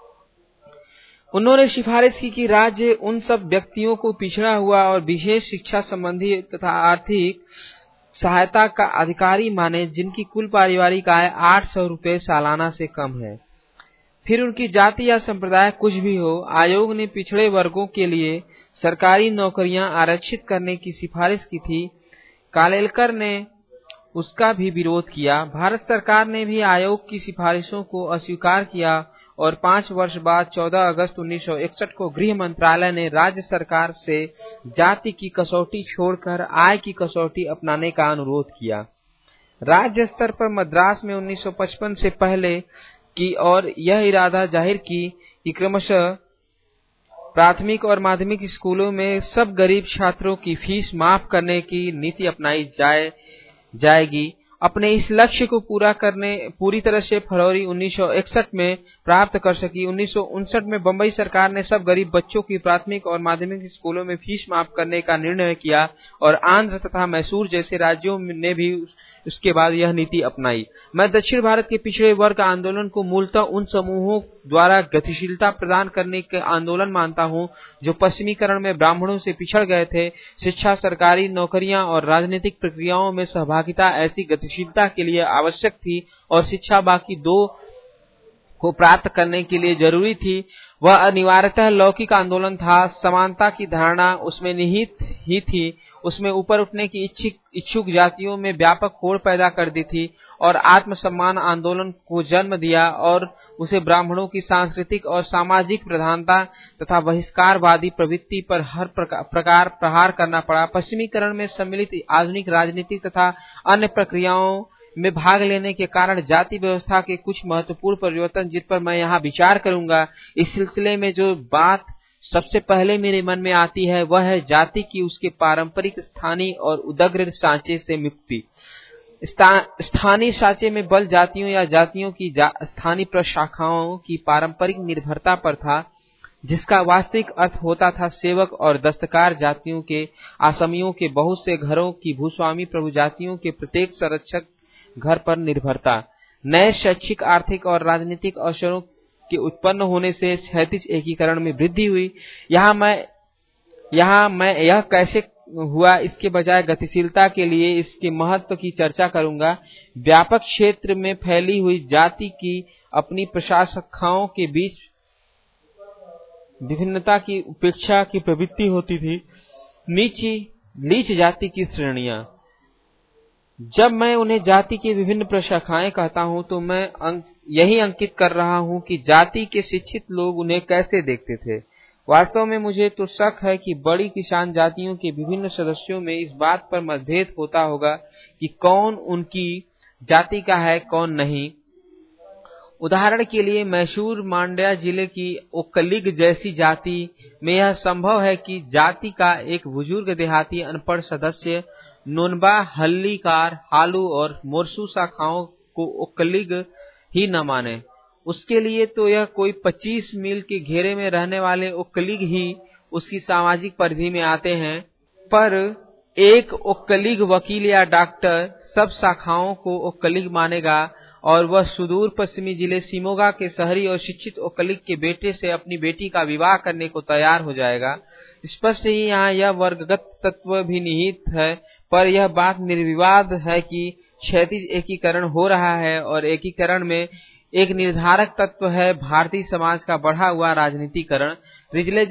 उन्होंने सिफारिश की कि राज्य उन सब व्यक्तियों को पिछड़ा हुआ और विशेष शिक्षा संबंधी तथा आर्थिक सहायता का अधिकारी माने जिनकी कुल पारिवारिक आय 800 रुपए सालाना से कम है, फिर उनकी जाति या संप्रदाय कुछ भी हो। आयोग ने पिछड़े वर्गों के लिए सरकारी नौकरियां आरक्षित करने की सिफारिश की थी। कालेलकर ने उसका भी विरोध किया। भारत सरकार ने भी आयोग की सिफारिशों को अस्वीकार किया और 5 वर्ष बाद 14 अगस्त 1961 को गृह मंत्रालय ने राज्य सरकार से जाति की कसौटी छोड़कर आय की कसौटी अपनाने का अनुरोध किया। राज्य स्तर पर मद्रास में 1955 से पहले की और यह इरादा जाहिर की कि क्रमशः प्राथमिक और माध्यमिक स्कूलों में सब गरीब छात्रों की फीस माफ करने की नीति अपनाई जाएगी। अपने इस लक्ष्य को पूरी तरह से फरवरी 1961 में प्राप्त कर सकी। 1959 में बंबई सरकार ने सब गरीब बच्चों की प्राथमिक और माध्यमिक स्कूलों में फीस माफ करने का निर्णय किया और आंध्र तथा मैसूर जैसे राज्यों ने भी उसके बाद यह नीति अपनाई। मैं दक्षिण भारत के पिछड़े वर्ग आंदोलन को मूलतः उन समूहों द्वारा गतिशीलता प्रदान करने के आंदोलन मानता हूं जो पश्चिमीकरण में ब्राह्मणों से पिछड़ गए थे। शिक्षा, सरकारी नौकरियां और राजनीतिक प्रक्रियाओं में सहभागिता ऐसी गतिशीलता के लिए आवश्यक थी और शिक्षा बाकी दो को प्राप्त करने के लिए जरूरी थी, वह अनिवार्यतः लौकिक आंदोलन था। समानता की धारणा उसमें निहित ही थी, उसमें ऊपर उठने की इच्छुक जातियों में व्यापक होड़ पैदा कर दी थी और आत्मसम्मान आंदोलन को जन्म दिया, और उसे ब्राह्मणों की सांस्कृतिक और सामाजिक प्रधानता तथा बहिष्कारवादी प्रवृत्ति पर हर प्रकार प्रहार करना पड़ा। पश्चिमीकरण में सम्मिलित आधुनिक राजनीति तथा अन्य प्रक्रियाओं में भाग लेने के कारण जाति व्यवस्था के कुछ महत्वपूर्ण परिवर्तन, जिन पर मैं यहाँ विचार करूंगा। इस सिलसिले में जो बात सबसे पहले मेरे मन में आती है वह है जाति की उसके पारंपरिक स्थानीय और उदग्र सांचे से मुक्ति। स्थानीय सांचे में बल जातियों या जातियों की स्थानीय प्रशाखाओं की पारंपरिक निर्भरता पर था, जिसका वास्तविक अर्थ होता था सेवक और दस्तकार जातियों के आसमियों के बहुत से घरों की भूस्वामी प्रभु जातियों के प्रत्येक संरक्षक घर पर निर्भरता। नए शैक्षिक, आर्थिक और राजनीतिक अवसरों के उत्पन्न होने से क्षैतिज एकीकरण में वृद्धि हुई। यहाँ मैं यह कैसे हुआ इसके बजाय गतिशीलता के लिए इसके महत्व की चर्चा करूंगा। व्यापक क्षेत्र में फैली हुई जाति की अपनी प्रशाखाओं के बीच विभिन्नता की उपेक्षा की प्रवृत्ति होती थी। नीच जाति की श्रेणियां। जब मैं उन्हें जाति की विभिन्न प्रशाखाएं कहता हूं तो मैं यही अंकित कर रहा हूं कि जाति के शिक्षित लोग उन्हें कैसे देखते थे। वास्तव में मुझे तो शक है कि बड़ी किसान जातियों के विभिन्न सदस्यों में इस बात पर मतभेद होता होगा कि कौन उनकी जाति का है, कौन नहीं। उदाहरण के लिए मैसूर मांड्या जिले की ओक्कलिग जैसी जाति में यह संभव है कि जाति का एक बुजुर्ग देहाती अनपढ़ सदस्य नोनबा, हल्लीकार, हालू और मोरसू शाखाओं को ओक्कलिग ही न माने। उसके लिए तो यह कोई 25 मील के घेरे में रहने वाले ओक्कलिग ही उसकी सामाजिक परिधि में आते हैं, पर एक ओक्कलिग वकील या डॉक्टर सब शाखाओं को ओक्कलिग मानेगा और वह सुदूर पश्चिमी जिले शिमोगा के शहरी और शिक्षित ओक्कलिग के बेटे से अपनी बेटी का विवाह करने को तैयार हो जाएगा। स्पष्ट ही यहाँ यह वर्गगत तत्व भी निहित है, पर यह बात निर्विवाद है कि क्षैतिज एकीकरण हो रहा है और एकीकरण में एक निर्धारक तत्व है भारतीय समाज का बढ़ा हुआ राजनीतिकरण। रिजले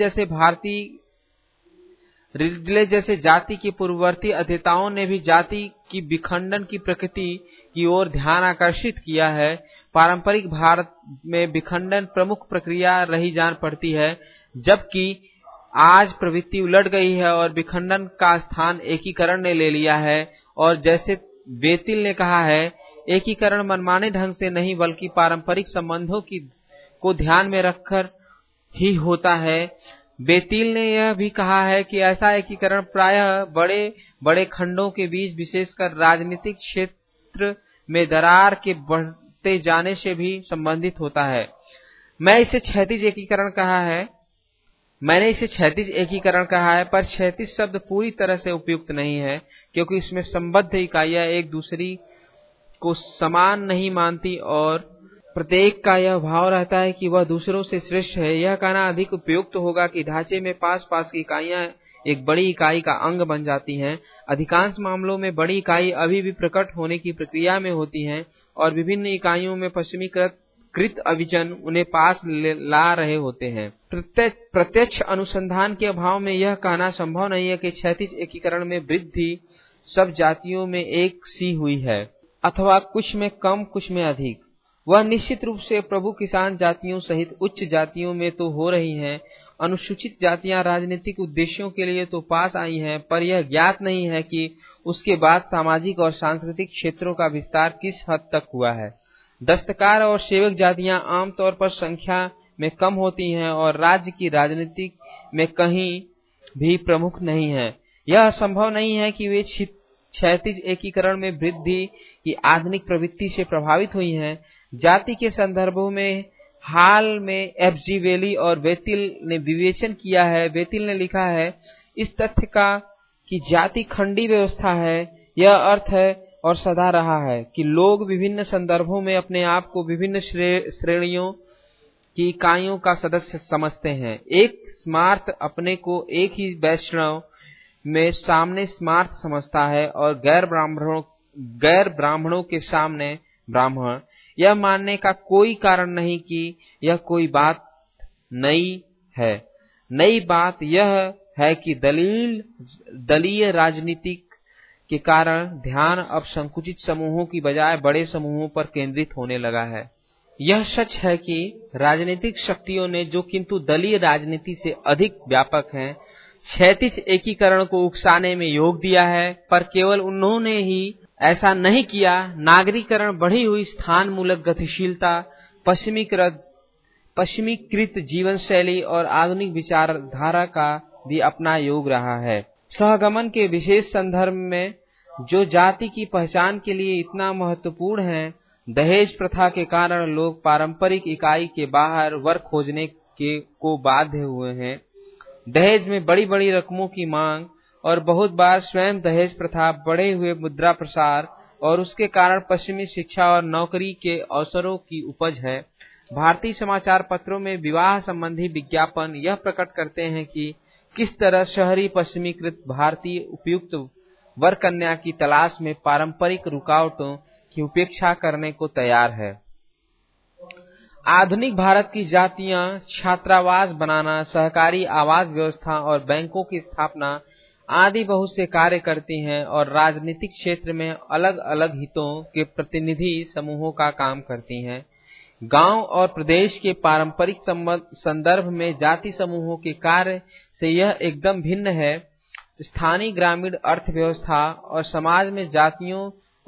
जैसे जाति के पूर्ववर्ती अध्येताओं ने भी जाति की विखंडन की प्रकृति की ओर ध्यान आकर्षित किया है। पारंपरिक भारत में विखंडन प्रमुख प्रक्रिया रही जान पड़ती है, जबकि आज प्रवृत्ति उलट गई है और विखंडन का स्थान एकीकरण ने ले लिया है। और जैसे बेतिल ने कहा है, एकीकरण मनमाने ढंग से नहीं बल्कि पारंपरिक संबंधों को ध्यान में रखकर ही होता है। बेतिल ने यह भी कहा है कि ऐसा एकीकरण प्रायः बड़े बड़े खंडों के बीच, विशेषकर राजनीतिक क्षेत्र में दरार के बढ़ते जाने से भी संबंधित होता है। मैंने इसे क्षैतिज एकीकरण कहा है, पर क्षैतिज शब्द पूरी तरह से उपयुक्त नहीं है, क्योंकि इसमें संबद्ध इकाइयां एक दूसरी को समान नहीं मानती और प्रत्येक का यह भाव रहता है कि वह दूसरों से श्रेष्ठ है। यह कहना अधिक उपयुक्त होगा कि ढांचे में पास पास की इकाइयां एक बड़ी इकाई का अंग बन जाती हैं। अधिकांश मामलों में बड़ी इकाई अभी भी प्रकट होने की प्रक्रिया में होती है और विभिन्न इकाइयों में पश्चिमीकृत अभिजन उन्हें पास ला रहे होते हैं। प्रत्यक्ष अनुसंधान के अभाव में यह कहना संभव नहीं है कि क्षैतिज एकीकरण में वृद्धि सब जातियों में एक सी हुई है, अथवा कुछ में कम कुछ में अधिक। वह निश्चित रूप से प्रभु किसान जातियों सहित उच्च जातियों में तो हो रही हैं। अनुसूचित जातियां राजनीतिक उद्देश्यों के लिए तो पास आई हैं, पर यह ज्ञात नहीं है कि उसके बाद सामाजिक और सांस्कृतिक क्षेत्रों का विस्तार किस हद तक हुआ है। दस्तकार और सेवक जातियां आमतौर पर संख्या में कम होती हैं और राज्य की राजनीति में कहीं भी प्रमुख नहीं है। यह संभव नहीं है कि वे क्षैतिज एकीकरण में वृद्धि की आधुनिक प्रवृत्ति से प्रभावित हुई हैं। जाति के संदर्भों में हाल में F.G. वेली और बेतिल ने विवेचन किया है। बेतिल ने लिखा है, इस तथ्य का कि जाति खंडी व्यवस्था है, यह अर्थ है और सदा रहा है कि लोग विभिन्न संदर्भों में अपने आप को विभिन्न श्रेणियों की इकाइयों का सदस्य समझते हैं। एक स्मार्त अपने को एक ही वैष्णव में सामने स्मार्त समझता है और गैर ब्राह्मणों के सामने ब्राह्मण। यह मानने का कोई कारण नहीं कि यह कोई बात नई है। नई बात यह है कि दलीय राजनीति के कारण ध्यान अब संकुचित समूहों की बजाय बड़े समूहों पर केंद्रित होने लगा है। यह सच है कि राजनीतिक शक्तियों ने, जो किंतु दलीय राजनीति से अधिक व्यापक है, क्षैतिज एकीकरण को उकसाने में योग दिया है, पर केवल उन्होंने ही ऐसा नहीं किया। नागरीकरण, बढ़ी हुई स्थान मूलक गतिशीलता, पश्चिमीकृत जीवन शैली और आधुनिक विचारधारा का भी अपना योग रहा है। सहगमन के विशेष संदर्भ में जो जाति की पहचान के लिए इतना महत्वपूर्ण है, दहेज प्रथा के कारण लोग पारंपरिक इकाई के बाहर वर खोजने को बाध्य हुए हैं। दहेज में बड़ी बड़ी रकमों की मांग और बहुत बार स्वयं दहेज प्रथा, बढ़े हुए मुद्रा प्रसार और उसके कारण पश्चिमी शिक्षा और नौकरी के अवसरों की उपज है। भारतीय समाचार पत्रों में विवाह संबंधी विज्ञापन यह प्रकट करते हैं कि किस तरह शहरी पश्चिमीकृत भारतीय उपयुक्त वर कन्या की तलाश में पारंपरिक रुकावटों की उपेक्षा करने को तैयार है। आधुनिक भारत की जातियां छात्रावास बनाना, सहकारी आवास व्यवस्था और बैंकों की स्थापना आदि बहुत से कार्य करती हैं और राजनीतिक क्षेत्र में अलग अलग हितों के प्रतिनिधि समूहों का काम करती हैं। गांव और प्रदेश के पारंपरिक संदर्भ में जाति समूहों के कार्य से यह एकदम भिन्न है। स्थानीय ग्रामीण अर्थव्यवस्था और समाज में जातियों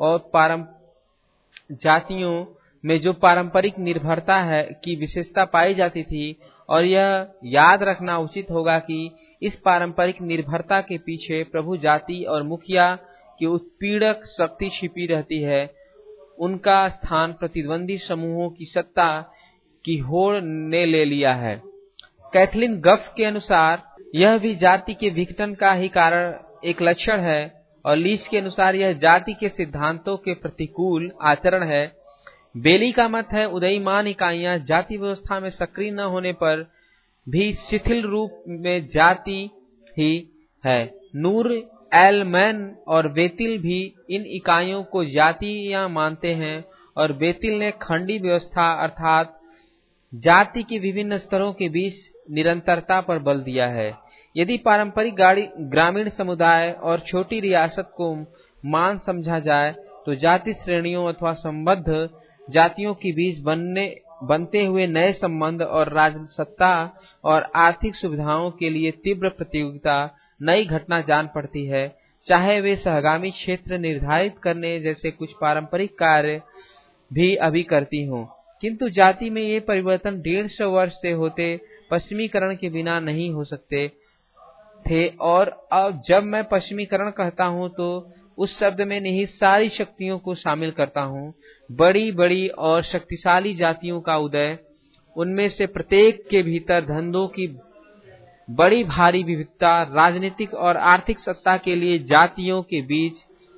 में जो पारंपरिक निर्भरता है की विशेषता पाई जाती थी, और यह याद रखना उचित होगा कि इस पारंपरिक निर्भरता के पीछे प्रभु जाति और मुखिया की उत्पीड़क शक्ति छिपी रहती है। उनका स्थान प्रतिद्वंदी समूहों की सत्ता की होड़ ने ले लिया है। कैथलीन गफ के अनुसार यह भी जाति के विघटन का ही कारण एक लक्षण है, और लीच के अनुसार यह जाति के सिद्धांतों के प्रतिकूल आचरण है। बेली का मत है, उदयीमान इकाइयां जाति व्यवस्था में सक्रिय न होने पर भी शिथिल रूप में जाति ही है। नूर एल-मैन और बेतिल भी इन इकाइयों को जातियां मानते हैं, और बेतिल ने खंडी व्यवस्था अर्थात जाति के विभिन्न स्तरों के बीच निरंतरता पर बल दिया है। यदि पारंपरिक ग्रामीण समुदाय और छोटी रियासत को मान समझा जाए, तो जाति श्रेणियों अथवा संबद्ध जातियों के बीच बनते हुए नए संबंध और राजसत्ता और आर्थिक सुविधाओं के लिए तीव्र प्रतियोगिता नई घटना जान पड़ती है, चाहे वे सहगामी क्षेत्र निर्धारित करने जैसे कुछ पारंपरिक कार्य भी अभी करती हों। किंतु जाति में ये परिवर्तन 150 वर्ष से होते पश्चिमीकरण के बिना नहीं हो सकते थे। और अब जब मैं पश्चिमीकरण कहता हूं तो उस शब्द में निहित सारी शक्तियों को शामिल करता हूं। बड़ी बड़ी और शक्तिशाली जातियों का उदय, उनमें से प्रत्येक के भीतर धंधों की बड़ी भारी विविधता, राजनीतिक और आर्थिक सत्ता के लिए जातियों के बीच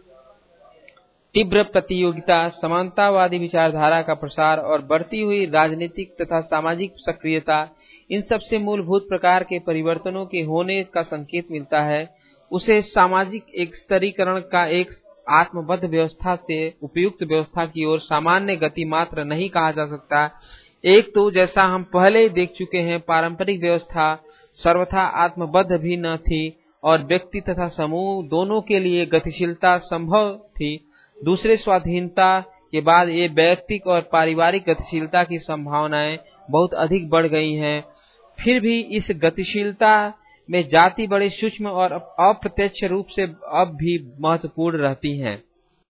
तीव्र प्रतियोगिता, समानतावादी विचारधारा का प्रसार और बढ़ती हुई राजनीतिक तथा सामाजिक सक्रियता, इन सबसे मूलभूत प्रकार के परिवर्तनों के होने का संकेत मिलता है। उसे सामाजिक एक स्तरीकरण का एक आत्मबद्ध व्यवस्था से उपयुक्त व्यवस्था की ओर सामान्य गति मात्र नहीं कहा जा सकता। एक तो जैसा हम पहले देख चुके हैं, पारंपरिक व्यवस्था सर्वथा आत्मबद्ध भी न थी और व्यक्ति तथा समूह दोनों के लिए गतिशीलता संभव थी। दूसरे, स्वाधीनता के बाद ये वैयक्तिक और पारिवारिक गतिशीलता की संभावनाएं बहुत अधिक बढ़ गई हैं। फिर भी इस गतिशीलता में जाति बड़े सूक्ष्म और अप्रत्यक्ष रूप से अब भी महत्वपूर्ण रहती हैं।